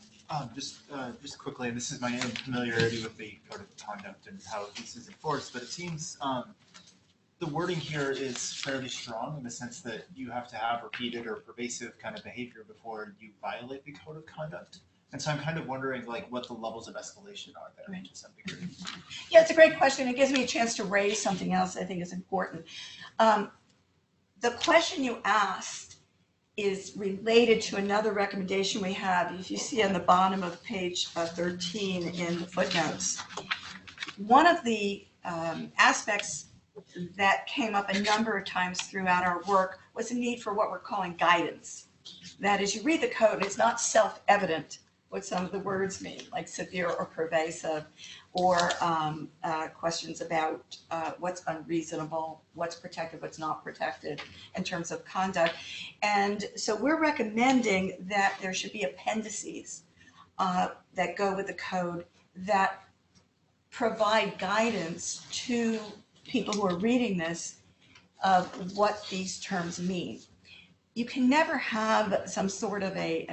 Just quickly, and this is my own familiarity with the code of conduct and how this is enforced, but it seems the wording here is fairly strong in the sense that you have to have repeated or pervasive kind of behavior before you violate the code of conduct. And so I'm kind of wondering like what the levels of escalation are there to some degree. Yeah, it's a great question. It gives me a chance to raise something else I think is important. The question you asked is related to another recommendation we have. If you see on the bottom of page 13 in the footnotes, one of the aspects that came up a number of times throughout our work was the need for what we're calling guidance. That is, you read the code, it's not self-evident what some of the words mean, like severe or pervasive, or questions about what's unreasonable, what's protected, what's not protected in terms of conduct. And so we're recommending that there should be appendices that go with the code that provide guidance to people who are reading this of what these terms mean. You can never have some sort of a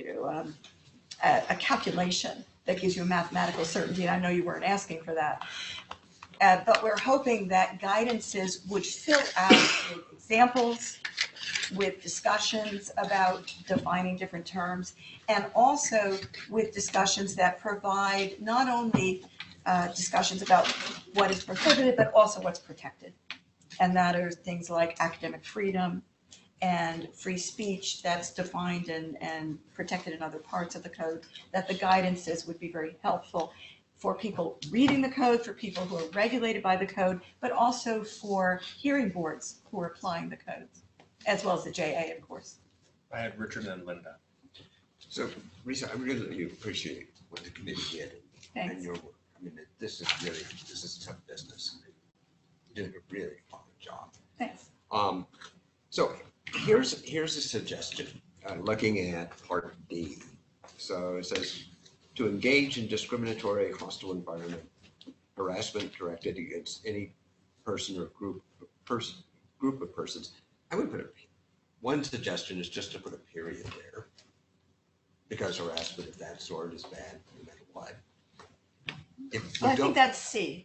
calculation that gives you a mathematical certainty. And I know you weren't asking for that. But we're hoping that guidances would fill out with examples, with discussions about defining different terms, and also with discussions that provide not only discussions about what is prohibited, but also what's protected. And that are things like academic freedom and free speech that's defined and protected in other parts of the code, that the guidances would be very helpful for people reading the code, for people who are regulated by the code, but also for hearing boards who are applying the codes, as well as the JA, of course. I had Richard and Linda. So, Risa, I really appreciate what the committee did Thanks. and your work. I mean, this is tough business. You did a really fine job. Thanks. So here's a suggestion, looking at part D. So it says, to engage in discriminatory, hostile environment, harassment directed against any person or group of persons. I would put one suggestion is just to put a period there, because harassment of that sort is bad no matter what. If Well, I think that's C.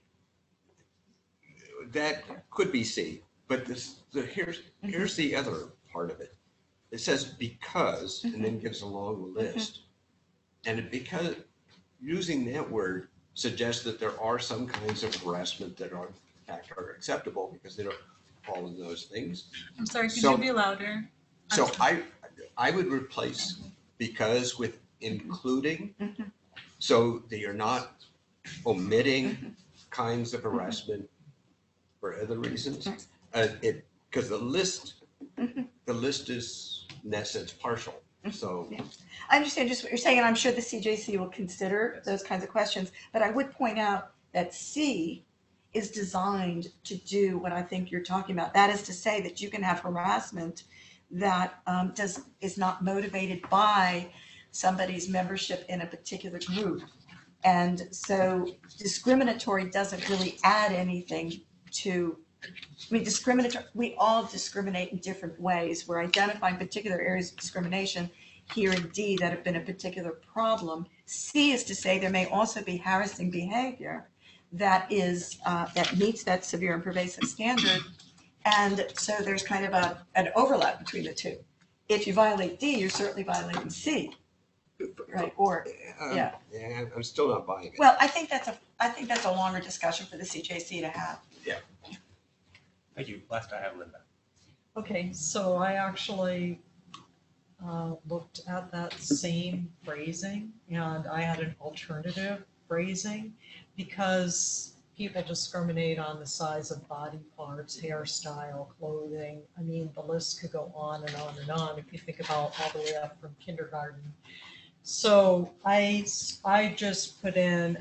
that could be C, but here's the other part of it. It says because, and then gives a long list. And because using that word suggests that there are some kinds of harassment that are, in fact, are acceptable because they don't fall in those things. I'm sorry, could So- you be louder? So I would replace because with including, so that you're not omitting kinds of harassment for other reasons. Because the list is in that sense partial. So Yeah. I understand just what you're saying, and I'm sure the CJC will consider those kinds of questions, but I would point out that C is designed to do what I think you're talking about. That is to say that you can have harassment that is not motivated by somebody's membership in a particular group. And so discriminatory doesn't really add anything to, discriminatory, we all discriminate in different ways. We're identifying particular areas of discrimination here in D that have been a particular problem. C is to say there may also be harassing behavior that is, that meets that severe and pervasive standard. And so there's kind of an overlap between the two. if you violate D, you're certainly violating C, right? Or, yeah. Yeah, I'm still not buying it. Well, I think that's a longer discussion for the CJC to have. Thank you. Last I have Linda. Okay, so I actually looked at that same phrasing and I had an alternative phrasing because people discriminate on the size of body parts, hairstyle, clothing. I mean, the list could go on and on and on if you think about all the way up from kindergarten. So I just put in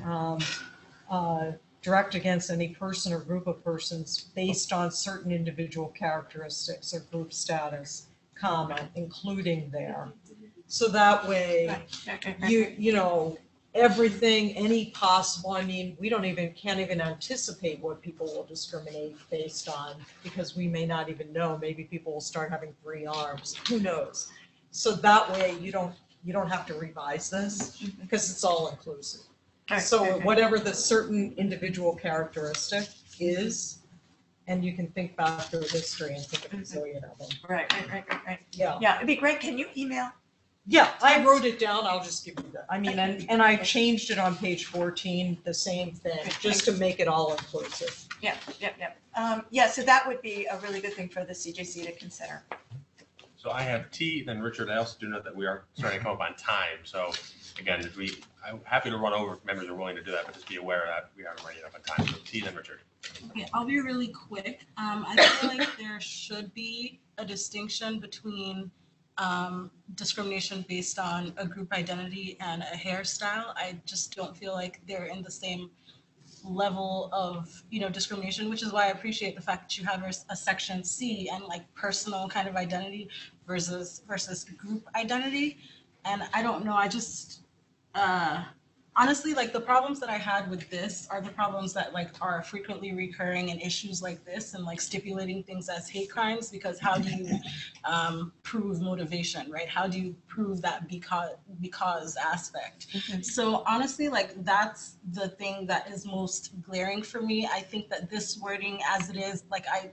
direct against any person or group of persons based on certain individual characteristics or group status, comma, including there. So that way, you know, everything, any possible, I mean, we can't even anticipate what people will discriminate based on, because we may not even know, maybe people will start having 3 arms, who knows? So that way you don't have to revise this because it's all inclusive. So whatever the certain individual characteristic is, and you can think back through history and think of a zillion of them. Right. Yeah. Yeah, it'd be great. Can you email? Yeah, I wrote it down. I'll just give you that. I mean, and I changed it on page 14, the same thing, just to make it all inclusive. Yeah. Yeah, so that would be a really good thing for the CJC to consider. So I have T, then Richard. I also do know that we are starting to come up on time. So again, I'm happy to run over if members are willing to do that, but just be aware that we are running up on time. So T, then Richard. Okay, I'll be really quick. I feel like there should be a distinction between discrimination based on a group identity and a hairstyle. I just don't feel like they're in the same level of, discrimination, which is why I appreciate the fact that you have a section C and like personal kind of identity versus group identity. And I don't know, I just honestly, like the problems that I had with this are the problems that like are frequently recurring in issues like this and like stipulating things as hate crimes, because how do you prove motivation, right? How do you prove that because aspect? So honestly, like that's the thing that is most glaring for me. I think that this wording as it is, like I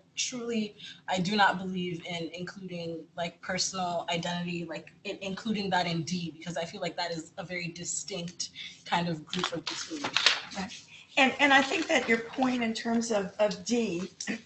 do not believe in including like personal identity, like including that in D, because I feel like that is a very distinct kind of group of discrimination. Right. And I think that your point in terms of D,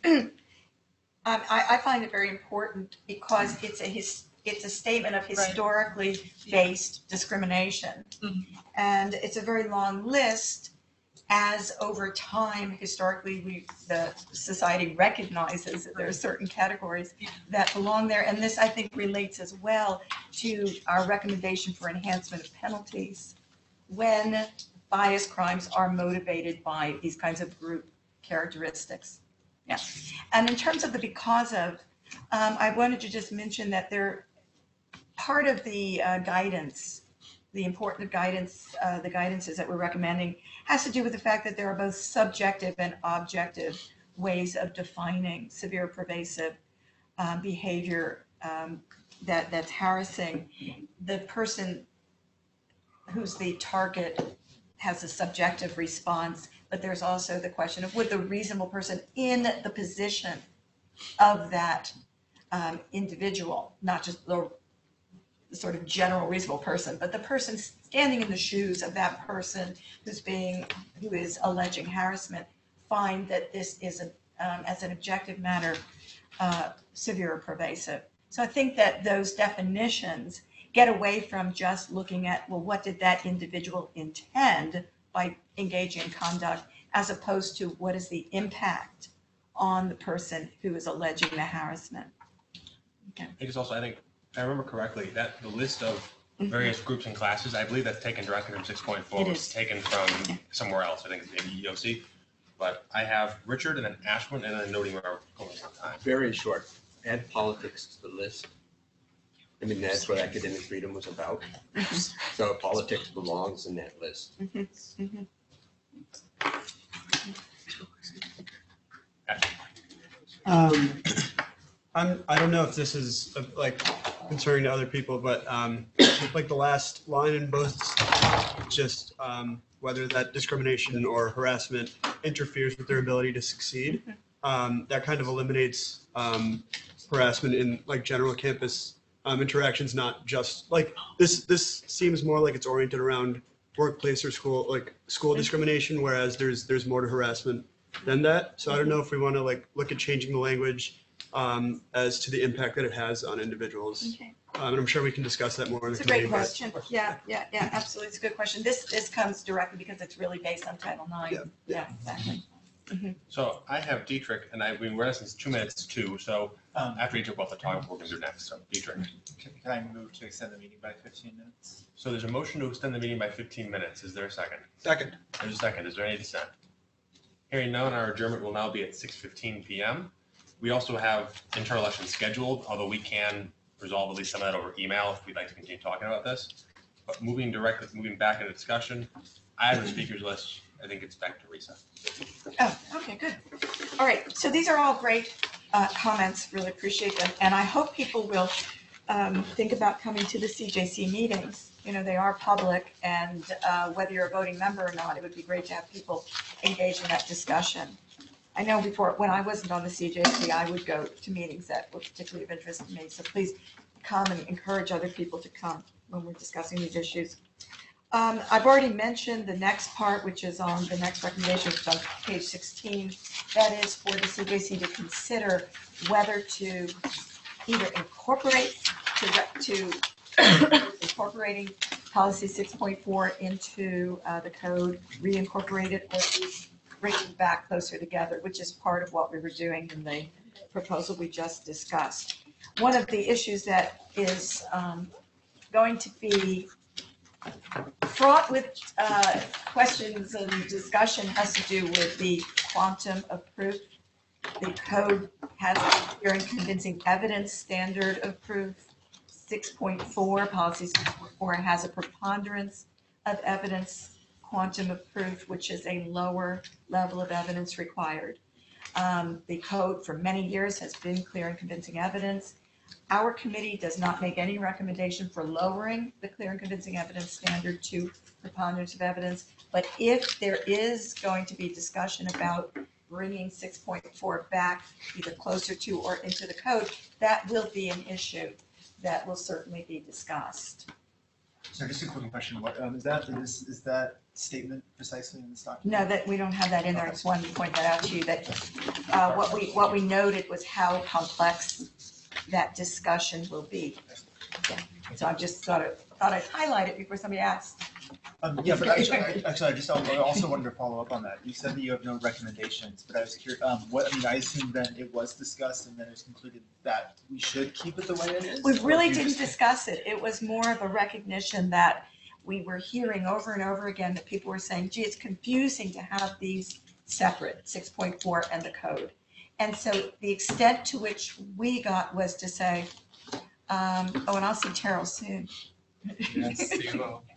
I find it very important because it's a statement of historically based discrimination. And it's a very long list, as over time, historically, the society recognizes that there are certain categories that belong there. And this, I think, relates as well to our recommendation for enhancement of penalties when bias crimes are motivated by these kinds of group characteristics. Yeah. And in terms of the because of, I wanted to just mention that part of the guidance, the important guidance, the guidances that we're recommending has to do with the fact that there are both subjective and objective ways of defining severe pervasive behavior that's harassing. The person who's the target has a subjective response, but there's also the question of would the reasonable person in the position of that individual, not just the sort of general reasonable person, but the person standing in the shoes of that person who is alleging harassment, find that this is as an objective matter severe or pervasive. So I think that those definitions get away from just looking at, well, what did that individual intend by engaging in conduct, as opposed to what is the impact on the person who is alleging the harassment. Okay. I think, if I remember correctly, that the list of various groups and classes, I believe that's taken directly from 6.4. It was taken from somewhere else. I think it's maybe EOC. But I have Richard and then Ashwin and then noting where we're going on time. Very short. Add politics to the list. I mean, that's what academic freedom was about. So politics belongs in that list. I don't know if this is like concerning to other people, but like the last line in both, just whether that discrimination or harassment interferes with their ability to succeed. That kind of eliminates harassment in like general campus interactions, not just like this seems more like it's oriented around workplace or school discrimination, whereas there's more to harassment than that. So I don't know if we want to like look at changing the language as to the impact that it has on individuals. Okay. And I'm sure we can discuss that more in the It's a committee. great question. Yeah, absolutely. It's a good question. This comes directly because it's really based on Title IX. Yeah, exactly. So I have Dietrich, and we're in essence 2 minutes too. So after Dietrich, we'll have to talk what we're going to do next. So Dietrich. Can I move to extend the meeting by 15 minutes? So there's a motion to extend the meeting by 15 minutes. Is there a second? Second. There's a second. Is there any dissent? Hearing none, our adjournment will now be at 6:15 p.m. We also have internal elections scheduled, although we can resolve at least some of that over email if we'd like to continue talking about this. But moving back into discussion, I have a speakers list. I think it's back to Risa. Oh, okay, good. All right, so these are all great comments, really appreciate them. And I hope people will think about coming to the CJC meetings. You know, they are public, and whether you're a voting member or not, it would be great to have people engage in that discussion. I know before, when I wasn't on the CJC, I would go to meetings that were particularly of interest to me. So please come and encourage other people to come when we're discussing these issues. I've already mentioned the next part, which is on the next recommendation, which is on page 16. That is for the CJC to consider whether to either incorporate incorporating policy 6.4 into the code, reincorporate it, or bring it back closer together, which is part of what we were doing in the proposal we just discussed. One of the issues that is going to be fraught with questions and discussion has to do with the quantum of proof. The code has a clear and convincing evidence standard of proof. 6.4, policy 6.4 has a preponderance of evidence quantum of proof, which is a lower level of evidence required. The code for many years has been clear and convincing evidence. Our committee does not make any recommendation for lowering the clear and convincing evidence standard to preponderance of evidence. But if there is going to be discussion about bringing 6.4 back either closer to or into the code, that will be an issue that will certainly be discussed. So just a quick question, what is that statement precisely in this document? No, that we don't have that in there. I just wanted to point that out to you, that what we noted was how complex that discussion will be. Yeah. So I just thought I'd highlight it before somebody asked. Yeah, but actually, I also wanted to follow up on that. You said that you have no recommendations, but I was curious, I assume then it was discussed and then it was concluded that we should keep it the way it is? We really didn't discuss it. It was more of a recognition that we were hearing over and over again that people were saying, gee, it's confusing to have these separate, 6.4 and the code. And so the extent to which we got was to say, and I'll see Terrell soon. Yes, see you all.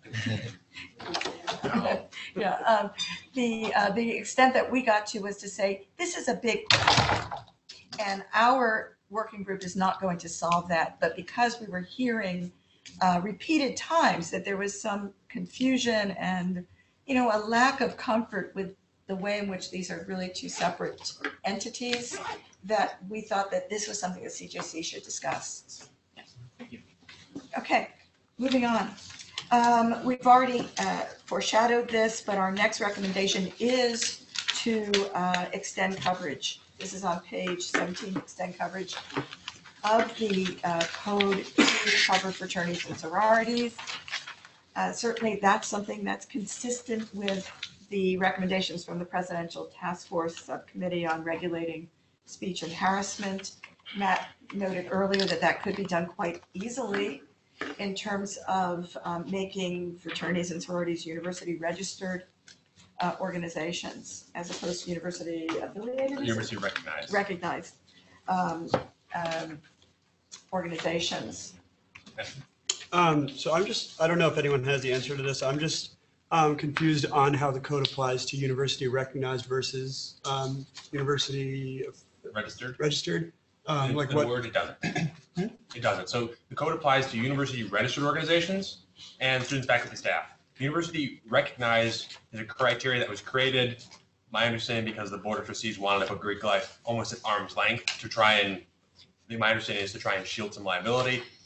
Yeah, the extent that we got to was to say, this is a big problem, and our working group is not going to solve that. But because we were hearing repeated times that there was some confusion and, a lack of comfort with the way in which these are really two separate entities, that we thought that this was something that CJC should discuss. Okay, moving on. We've already foreshadowed this, but our next recommendation is to extend coverage. This is on page 17, extend coverage of the code to cover fraternities and sororities. Certainly that's something that's consistent with the recommendations from the Presidential Task Force Subcommittee on Regulating Speech and Harassment. Matt noted earlier that that could be done quite easily in terms of making fraternities and sororities university registered organizations as opposed to university affiliated. University recognized. Recognized organizations. So I don't know if anyone has the answer to this. I'm just confused on how the code applies to university recognized versus university registered. Like the what? word, it doesn't. It doesn't. So the code applies to university registered organizations and students, faculty, staff. University recognized is a criteria that was created, my understanding, because the Board of Trustees wanted to put Greek life almost at arm's length to try and, my understanding is to try and shield some liability.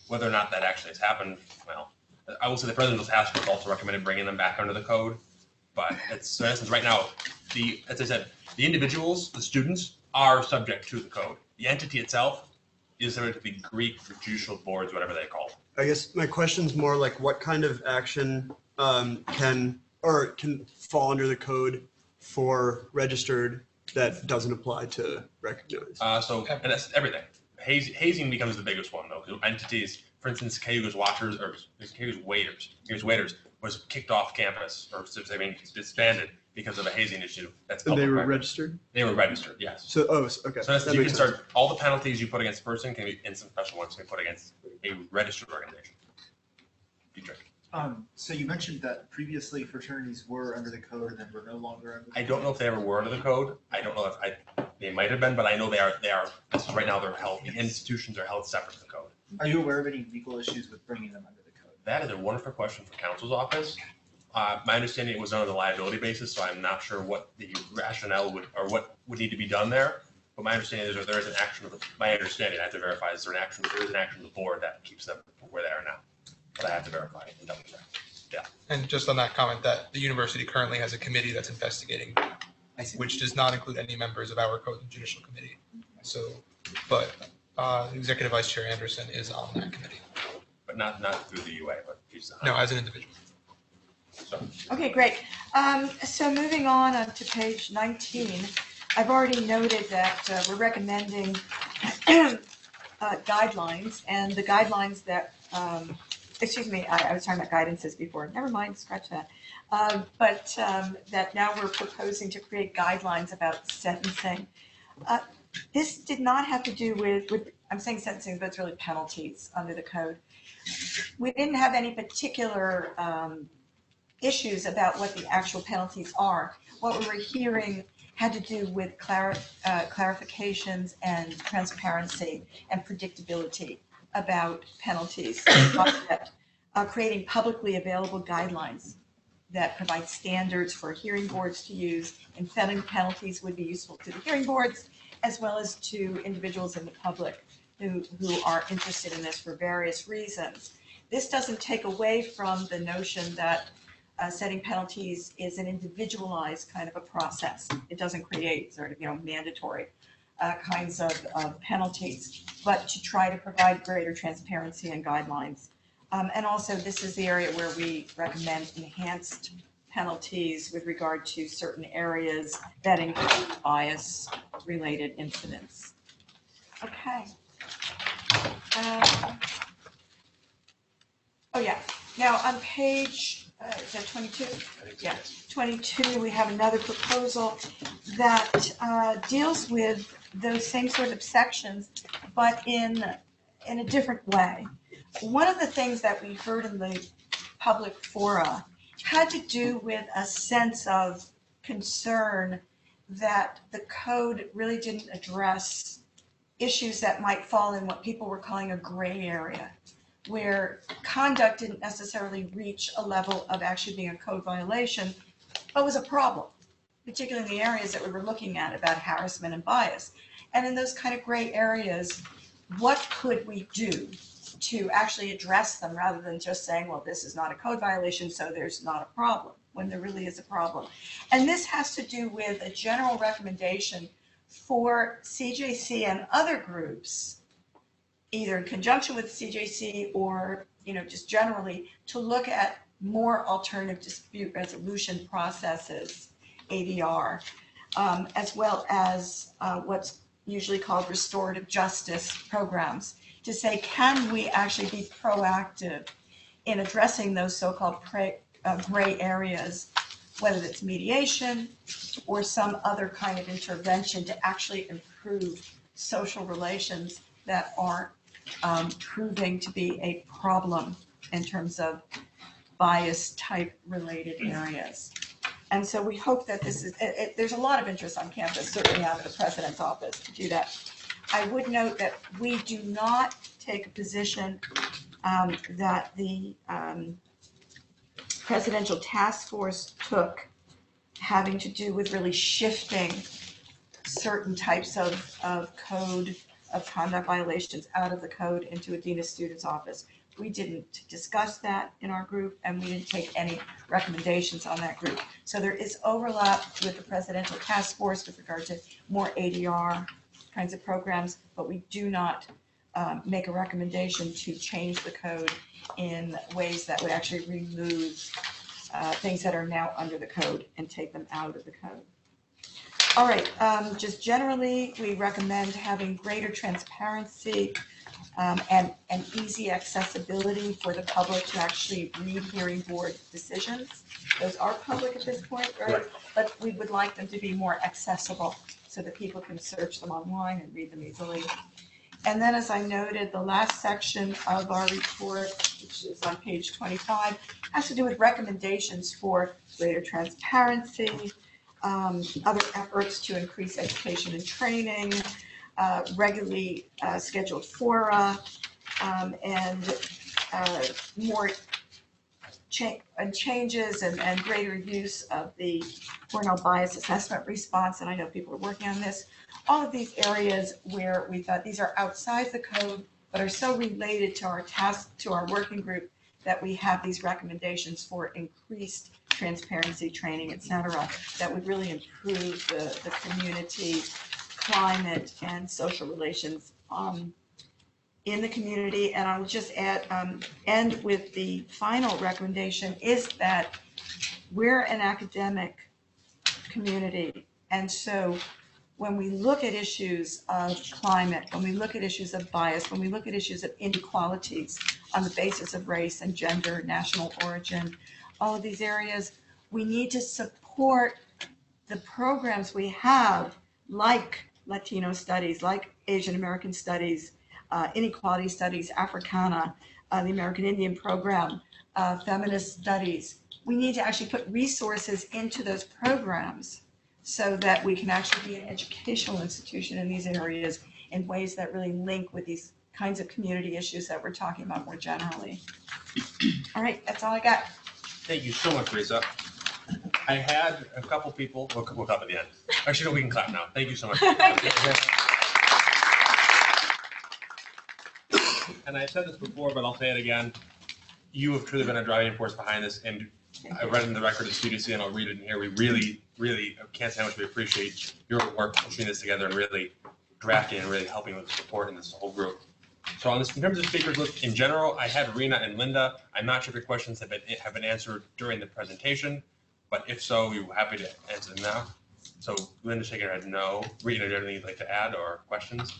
Whether or not that actually has happened, well, I will say the presidential task force also recommended bringing them back under the code. But it's, so in essence, right now, as I said, the individuals, the students, are subject to the code. The entity itself is subject to the Greek judicial boards, whatever they call it. I guess my question's more like what kind of action can fall under the code for registered that doesn't apply to recognized? And that's everything. Hazing becomes the biggest one, though. Entities, for instance, Cayuga's Watchers or Cayuga's Waiters was kicked off campus or disbanded because of a hazing issue. That's And they were record. registered? They were registered, yes. So, okay. So that's, That you can makes start, all the penalties you put against a person can be instant special ones can be put against a registered organization. Dietrich. So you mentioned that previously fraternities were under the code and then were no longer under the I don't know if they ever were under the code. I don't know if they might have been, but I know they are, right now they're held, the institutions are held separate from the code. Are you aware of any legal issues with bringing them under the code? That is a wonderful question for counsel's office. My understanding it was done on the liability basis, so I'm not sure what the rationale would, or what would need to be done there. But my understanding is that there is an action my understanding, I have to verify, there is an action of the board that keeps them where they are now. But I have to verify and double check. Yeah. And just on that comment, that the university currently has a committee that's investigating, which does not include any members of our code and judicial committee. So, but Executive Vice Chair Anderson is on that committee. But not through the UA, but she's No, as an individual. Okay, great. So moving on to page 19, I've already noted that we're recommending guidelines, and the guidelines that, excuse me, I was talking about guidances before. Never mind, scratch that. But that now we're proposing to create guidelines about sentencing. This did not have to do with I'm saying sentencing, but it's really penalties under the code. We didn't have any particular issues about what the actual penalties are. What we were hearing had to do with clarifications and transparency and predictability about penalties. Creating publicly available guidelines that provide standards for hearing boards to use, and setting penalties would be useful to the hearing boards as well as to individuals in the public who are interested in this for various reasons. This doesn't take away from the notion that setting penalties is an individualized kind of a process. It doesn't create sort of, mandatory kinds of penalties, but to try to provide greater transparency and guidelines. And also, this is the area where we recommend enhanced penalties with regard to certain areas that include bias-related incidents. Okay. Oh, yeah. Now, on page, is that 22? Yeah, 22, we have another proposal that deals with those same sort of sections, but in a different way. One of the things that we heard in the public fora had to do with a sense of concern that the code really didn't address issues that might fall in what people were calling a gray area, where conduct didn't necessarily reach a level of actually being a code violation, but was a problem, particularly in the areas that we were looking at about harassment and bias. And in those kind of gray areas, what could we do to actually address them rather than just saying, well, this is not a code violation, so there's not a problem, when there really is a problem. And this has to do with a general recommendation for CJC and other groups, either in conjunction with CJC or, just generally, to look at more alternative dispute resolution processes, ADR, as well as what's usually called restorative justice programs, to say, can we actually be proactive in addressing those so-called gray areas, whether it's mediation or some other kind of intervention to actually improve social relations that aren't proving to be a problem in terms of bias-type related areas. And so we hope that this is, there's a lot of interest on campus, certainly out of the president's office, to do that. I would note that we do not take a position that the presidential task force took having to do with really shifting certain types of code of conduct violations out of the code into a dean of students office. We didn't discuss that in our group, and we didn't take any recommendations on that group. So there is overlap with the presidential task force with regard to more ADR kinds of programs, but we do not make a recommendation to change the code in ways that would actually remove things that are now under the code and take them out of the code. All right, just generally, we recommend having greater transparency and easy accessibility for the public to actually read hearing board decisions. Those are public at this point, right? But we would like them to be more accessible so that people can search them online and read them easily. And then, as I noted, the last section of our report, which is on page 25, has to do with recommendations for greater transparency, other efforts to increase education and training, regularly scheduled fora, and more changes and greater use of the Cornell bias assessment response. And I know people are working on this. All of these areas where we thought these are outside the code, but are so related to our task, to our working group, that we have these recommendations for increased transparency training, et cetera, that would really improve the community climate and social relations in the community. And I'll just add, end with the final recommendation is that we're an academic community. And so when we look at issues of climate, when we look at issues of bias, when we look at issues of inequalities on the basis of race and gender, national origin, all of these areas, we need to support the programs we have, like Latino studies, like Asian American studies, inequality studies, Africana, the American Indian program, feminist studies. We need to actually put resources into those programs so that we can actually be an educational institution in these areas in ways that really link with these kinds of community issues that we're talking about more generally. All right, that's all I got. Thank you so much, Risa. I had a couple people, we'll clap at the end. Actually, no, we can clap now. Thank you so much. And I've said this before, but I'll say it again. You have truly been a driving force behind this, and I read in the record at CDC, and I'll read it in here. We really, really can't say how much we appreciate your work putting this together and really drafting and really helping with the support in this whole group. So on this, in terms of speakers list in general, I had Rena and Linda. I'm not sure if your questions have been answered during the presentation, but if so, we were happy to answer them now. So Linda shaking her head no. Rena, do you have anything you'd like to add or questions?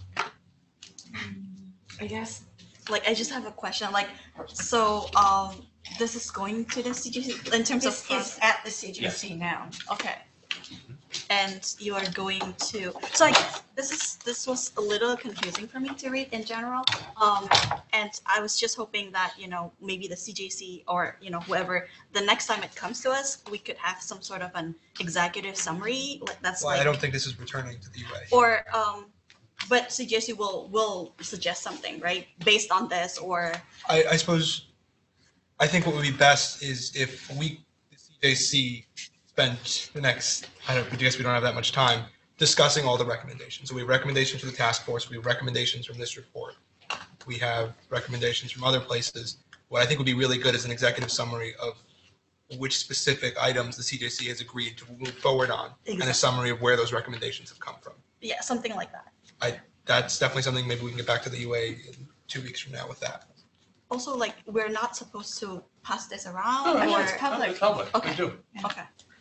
I guess, like, I just have a question, like, so, this is going to the CGC in terms of. This is at the CGC now. Okay. And you are going to, so I guess this was a little confusing for me to read in general. And I was just hoping that, you know, maybe the CJC or, you know, whoever, the next time it comes to us, we could have some sort of an executive summary, like that's Well, like. I don't think this is returning to the UA. Or, but CJC will suggest something, right, based on this, or. I suppose, I think what would be best is if the CJC spent the next, I guess we don't have that much time, discussing all the recommendations. So we have recommendations from the task force, we have recommendations from this report, we have recommendations from other places. What I think would be really good is an executive summary of which specific items the CJC has agreed to move forward on, and a summary of where those recommendations have come from. Yeah, something like that. That's definitely something maybe we can get back to the UA in 2 weeks from now with that. Also, like, we're not supposed to pass this around, Oh, or. it's public. It's public. Okay. We do. Okay.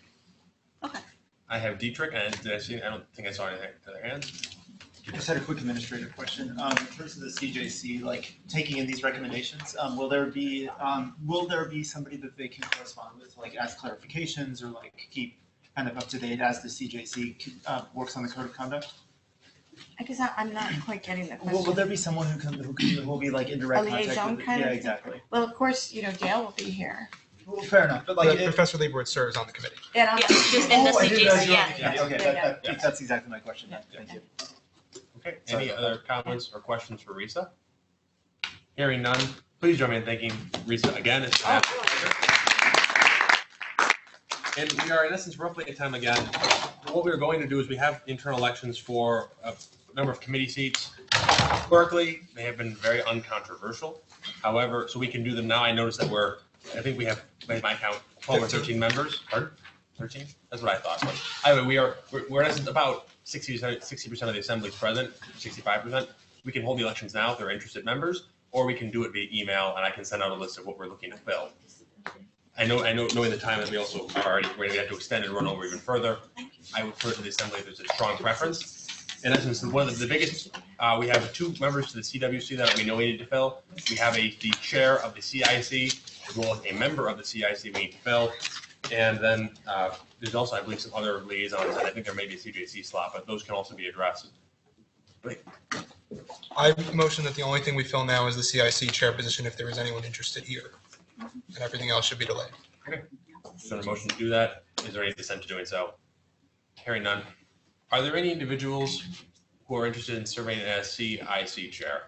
I have Dietrich, and did I see? I don't think I saw anything to their hands. I just had a quick administrative question. In terms of the CJC, like taking in these recommendations, will there be somebody that they can correspond with, like ask clarifications or like keep kind of up to date as the CJC works on the code of conduct? I guess I'm not quite getting the question. Well, will there be someone who will be like in direct A contact liaison with? kind Yeah, of? exactly. Well, of course, you know, Dale will be here. Well, fair enough, but like Professor Liebowitz serves on the committee. And I'm just in the I didn't realize you were on the CJC, committee. Okay, that's exactly my question. Yeah, thank you. Okay, any other comments or questions for Risa? Hearing none, please join me in thanking Risa again. And we are in essence roughly at time again. What we're going to do is we have internal elections for a number of committee seats. Historically, they have been very uncontroversial. However, so we can do them now. I noticed that I think we have, by my count, 12 or 13 members. Pardon? 13? That's what I thought. But anyway, we're in essence about 60% of the assembly is present, 65%. We can hold the elections now if they're interested members, or we can do it via email, and I can send out a list of what we're looking to fill. I know, knowing the time that we also are already, we're going to have to extend and run over even further. I would refer to the assembly if there's a strong preference. In essence, one of the biggest, we have 2 members to the CWC that we know we need to fill. We have the chair of the CIC, as well as a member of the CIC we need to fill. And then there's also, I believe, some other liaisons, and I think there may be a CJC slot, but those can also be addressed. I motion that the only thing we fill now is the CIC chair position if there is anyone interested here. And everything else should be delayed. Okay. Is there a motion to do that? Is there any dissent to doing so? Hearing none. Are there any individuals who are interested in serving as CIC chair?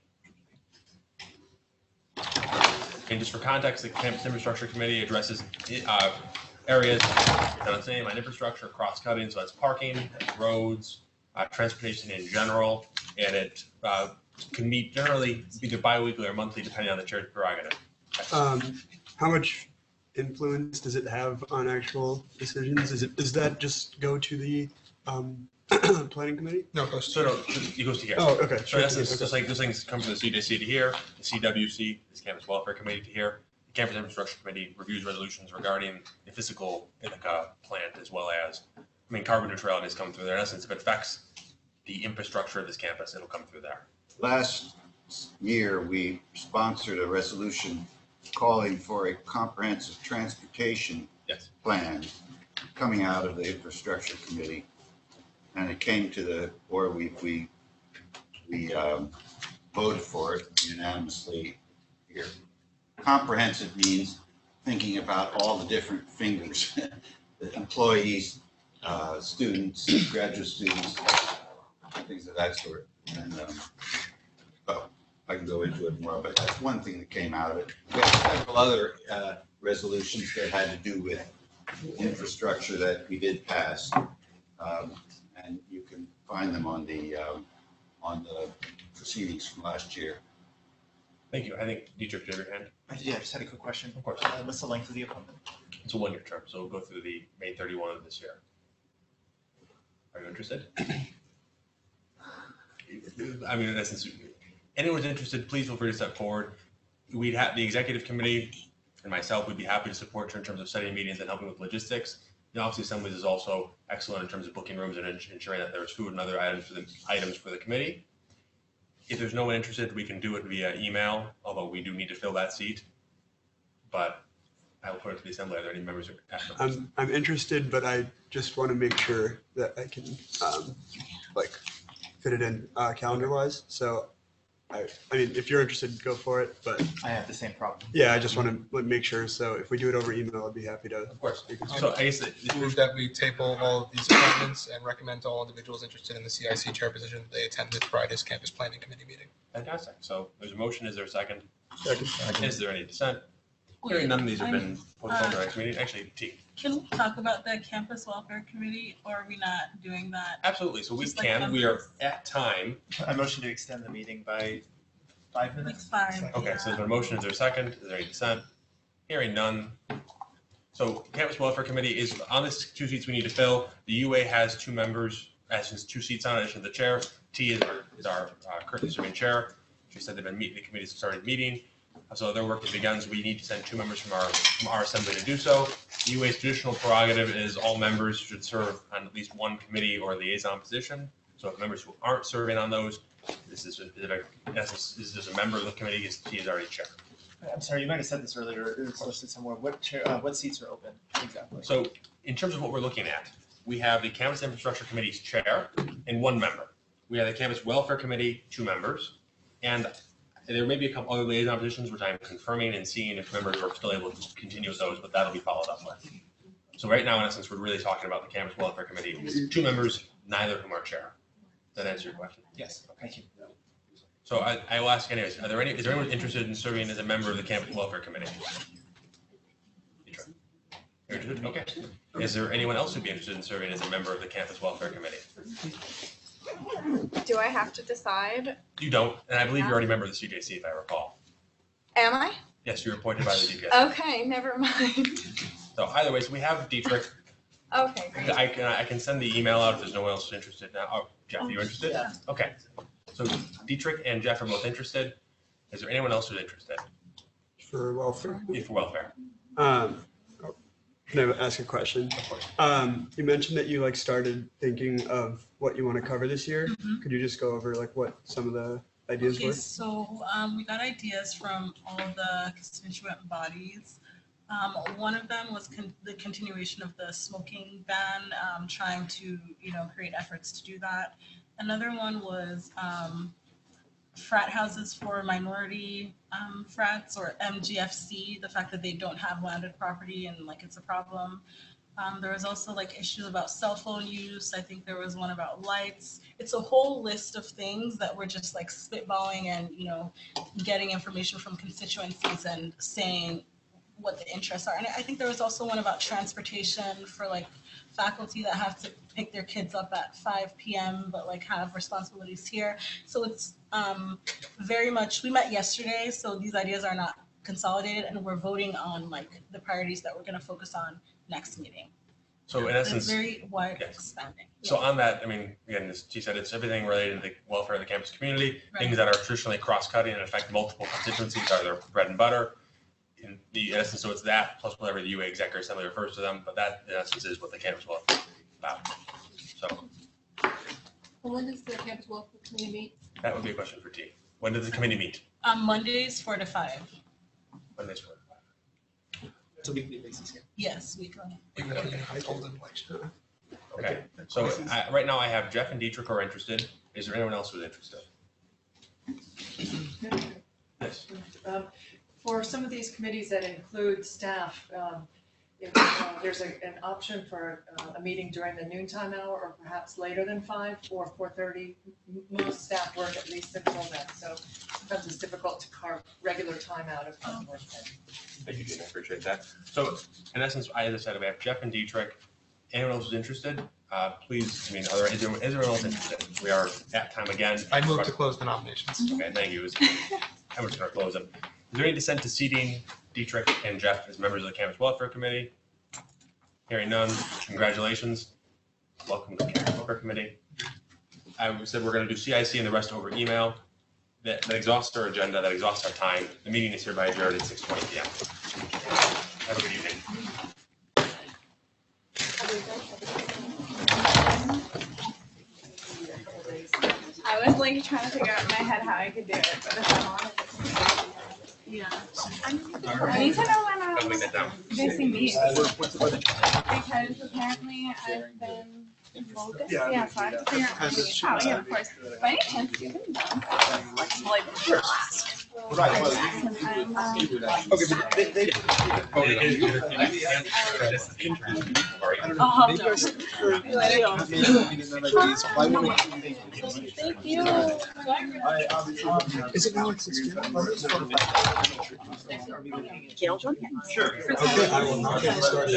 And just for context, the Campus Infrastructure Committee addresses areas that I'm saying on infrastructure, cross-cutting, so that's parking, roads, transportation in general, and it can meet generally either bi-weekly or monthly depending on the chair's prerogative. How much influence does it have on actual decisions? Does that just go to the planning committee? No, it goes So no, it goes to here. Oh, okay. So in essence, just like those things come from the CJC to here, the CWC, this Campus Welfare Committee to here, the Campus Infrastructure Committee reviews resolutions regarding the physical Ithaca plant as well as, carbon neutrality has come through there. In essence, if it affects the infrastructure of this campus, it'll come through there. Last year, we sponsored a resolution calling for a comprehensive transportation plan coming out of the infrastructure committee. And it came to the board, we voted for it unanimously here. Comprehensive means thinking about all the different fingers, the employees, students, graduate students, things of that sort. And I can go into it more, but that's one thing that came out of it. We have several other resolutions that had to do with infrastructure that we did pass. And you can find them on the proceedings from last year. Thank you. I think Dietrich, do you have your hand? Yeah, I just had a quick question. Of course. What's the length of the appointment? It's a 1-year term, so we'll go through the May 31 of this year. Are you interested? In essence, anyone's interested, please feel free to step forward. We'd have the executive committee and myself would be happy to support you in terms of setting meetings and helping with logistics. The Office of Assemblies is also excellent in terms of booking rooms and ensuring that there's food and other items for the committee. If there's no one interested, we can do it via email, although we do need to fill that seat. But I will put it to the Assembly. Are there any members who are I'm interested, but I just want to make sure that I can fit it in calendar-wise. So, if you're interested, go for it. But I have the same problem. Yeah, I just want to make sure. So if we do it over email, I'd be happy to. Of course. So I guess move that we table all of these appointments and recommend to all individuals interested in the CIC chair position that they attend this Friday's campus planning committee meeting. Fantastic. So there's a motion. Is there a second? Second. Is there any dissent? Hearing none of these have been postponed to our next meeting. Actually, T. Can we talk about the campus welfare committee, or are we not doing that? Absolutely. So we Just like can. We are campus. at time. I motion to extend the meeting by 5 minutes. Like 5. Okay, so there's a motion, is there a second? Is there any dissent? Hearing none. So Campus Welfare Committee is on this 2 seats we need to fill. The UA has 2 members, has 2 seats on it, in addition to the chair. T is our currently serving chair. She said they've been meeting, the committee started meeting. So their work has begun, so we need to send 2 members from our assembly to do so. The UA's traditional prerogative is all members should serve on at least 1 committee or liaison position. So if members who aren't serving on those, this is just a member of the committee. He is already chair. I'm sorry, you might have said this earlier. It's listed somewhere. What seats are open exactly? So in terms of what we're looking at, we have the Campus Infrastructure Committee's chair and 1 member. We have the Campus Welfare Committee, 2 members, and there may be a couple other liaison positions which I'm confirming and seeing if members are still able to continue with those, but that'll be followed up with. So right now, in essence, we're really talking about the Campus Welfare Committee. 2 members, neither of whom are chair. Does that answer your question? Yes. Thank you. So I will ask anyways, is there anyone interested in serving as a member of the Campus Welfare Committee? You're interested? Okay. Is there anyone else who'd be interested in serving as a member of the Campus Welfare Committee? Do I have to decide? You don't, and I believe you're already a member of the CJC, if I recall. Am I? Yes, you're appointed by the DPS. Okay, never mind. So either way, so we have Dietrich. Okay, great. I can send the email out if there's no one else who's interested now. Oh, Jeff, are you interested? Yeah. Okay. So Dietrich and Jeff are both interested. Is there anyone else who's interested? For welfare. Yeah, for welfare. Can I ask a question? Of course. You mentioned that you like started thinking of what you want to cover this year. Mhm. Could you just go over like what some of the ideas Okay, were? so we got ideas from all the constituent bodies. One of them was the continuation of the smoking ban, trying to, create efforts to do that. Another one was frat houses for minority frats, or MGFC, the fact that they don't have landed property and like it's a problem. There was also like issues about cell phone use. I think there was one about lights. It's a whole list of things that we're just like spitballing and, getting information from constituencies and saying what the interests are. And I think there was also one about transportation for like faculty that have to pick their kids up at 5 p.m. but like have responsibilities here. So it's very much, we met yesterday, so these ideas are not consolidated, and we're voting on like the priorities that we're going to focus on next meeting. So in essence, It's very wide yes. expanding. So on that, I mean, again, as she said, it's everything related to the welfare of the campus community. Right. Things that are traditionally cross-cutting and affect multiple constituencies are their bread and butter. In essence, so it's that plus whatever the UA Executive Assembly refers to them, but that in essence is what the campus welfare is about. So Well, when does the campus welfare committee meet? that would be a question for T. When does the committee meet? Mondays 4 to 5. Mondays for. It's a weekly basis. Yes, weekly. Okay, so right now I have Jeff and Dietrich are interested. Is there anyone else who's interested? Yes. For some of these committees that include staff, if there's an option for a meeting during the noontime hour or perhaps later than 5 or 4:30. Most staff work at least until then, so sometimes it's difficult to carve regular time out of work. Thank you, Gina. I appreciate that. So in essence, as I said, we have Jeff and Dietrich. Anyone else who's interested, please, is there anyone else interested? We are at time again. I move to close the nominations. Okay, thank you. I'm just gonna close them. Is there any dissent to seating Dietrich and Jeff as members of the Campus Welfare Committee? Hearing none, congratulations. Welcome to the Campus Welfare Committee. I said we're gonna do CIC and the rest over email. That exhausts our agenda, that exhausts our time. The meeting is hereby adjourned at 6:20 p.m. Have a good evening. I was like trying to figure out in my head how I could do it, but if I'm honest. Yeah. I need to know when I'll make that down. you guys see me. What's the budget? Because apparently I've been in focus. Yeah, so I have to figure out when to meet. Oh, yeah, of course. By any chance, you can like, Sure. Right, well, okay, but they. Thank you. Is it now at 6 p.m.? Sure. Okay, I will not get started.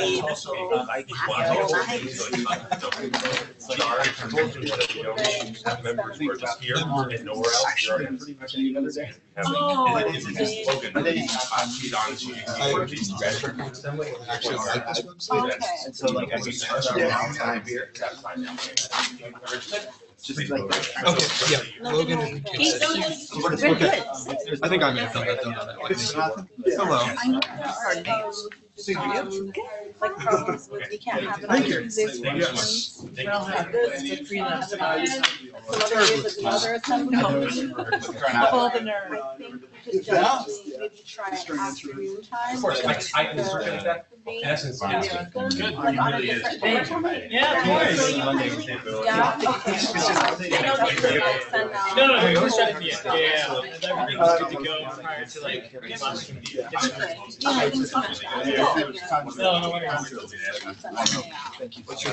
Have members who are just here and nowhere else. You're already- Oh, And it's just Logan. She's on. Actually, I like this website. Okay. And so like I can start around time here. That's fine. Just like. Okay, yeah, Logan is. Okay. I think I'm in. Hello. I know there are those, like problems with you can't have it on Thank you. Tuesdays. Yes. We don't have this to freelance about. Some other days at the other assembly. All the nerve. I think we just definitely maybe try afternoon time. Of course, I can circulate that. In essence, yeah. Good. Like on a Really is. different. Yeah, of Yeah, so course. you Monday, kindly- yeah, okay. I know that you guys send out. No, it was just, yeah. Everything was good to go prior to like. Yeah, I think so. No, no worries. What's your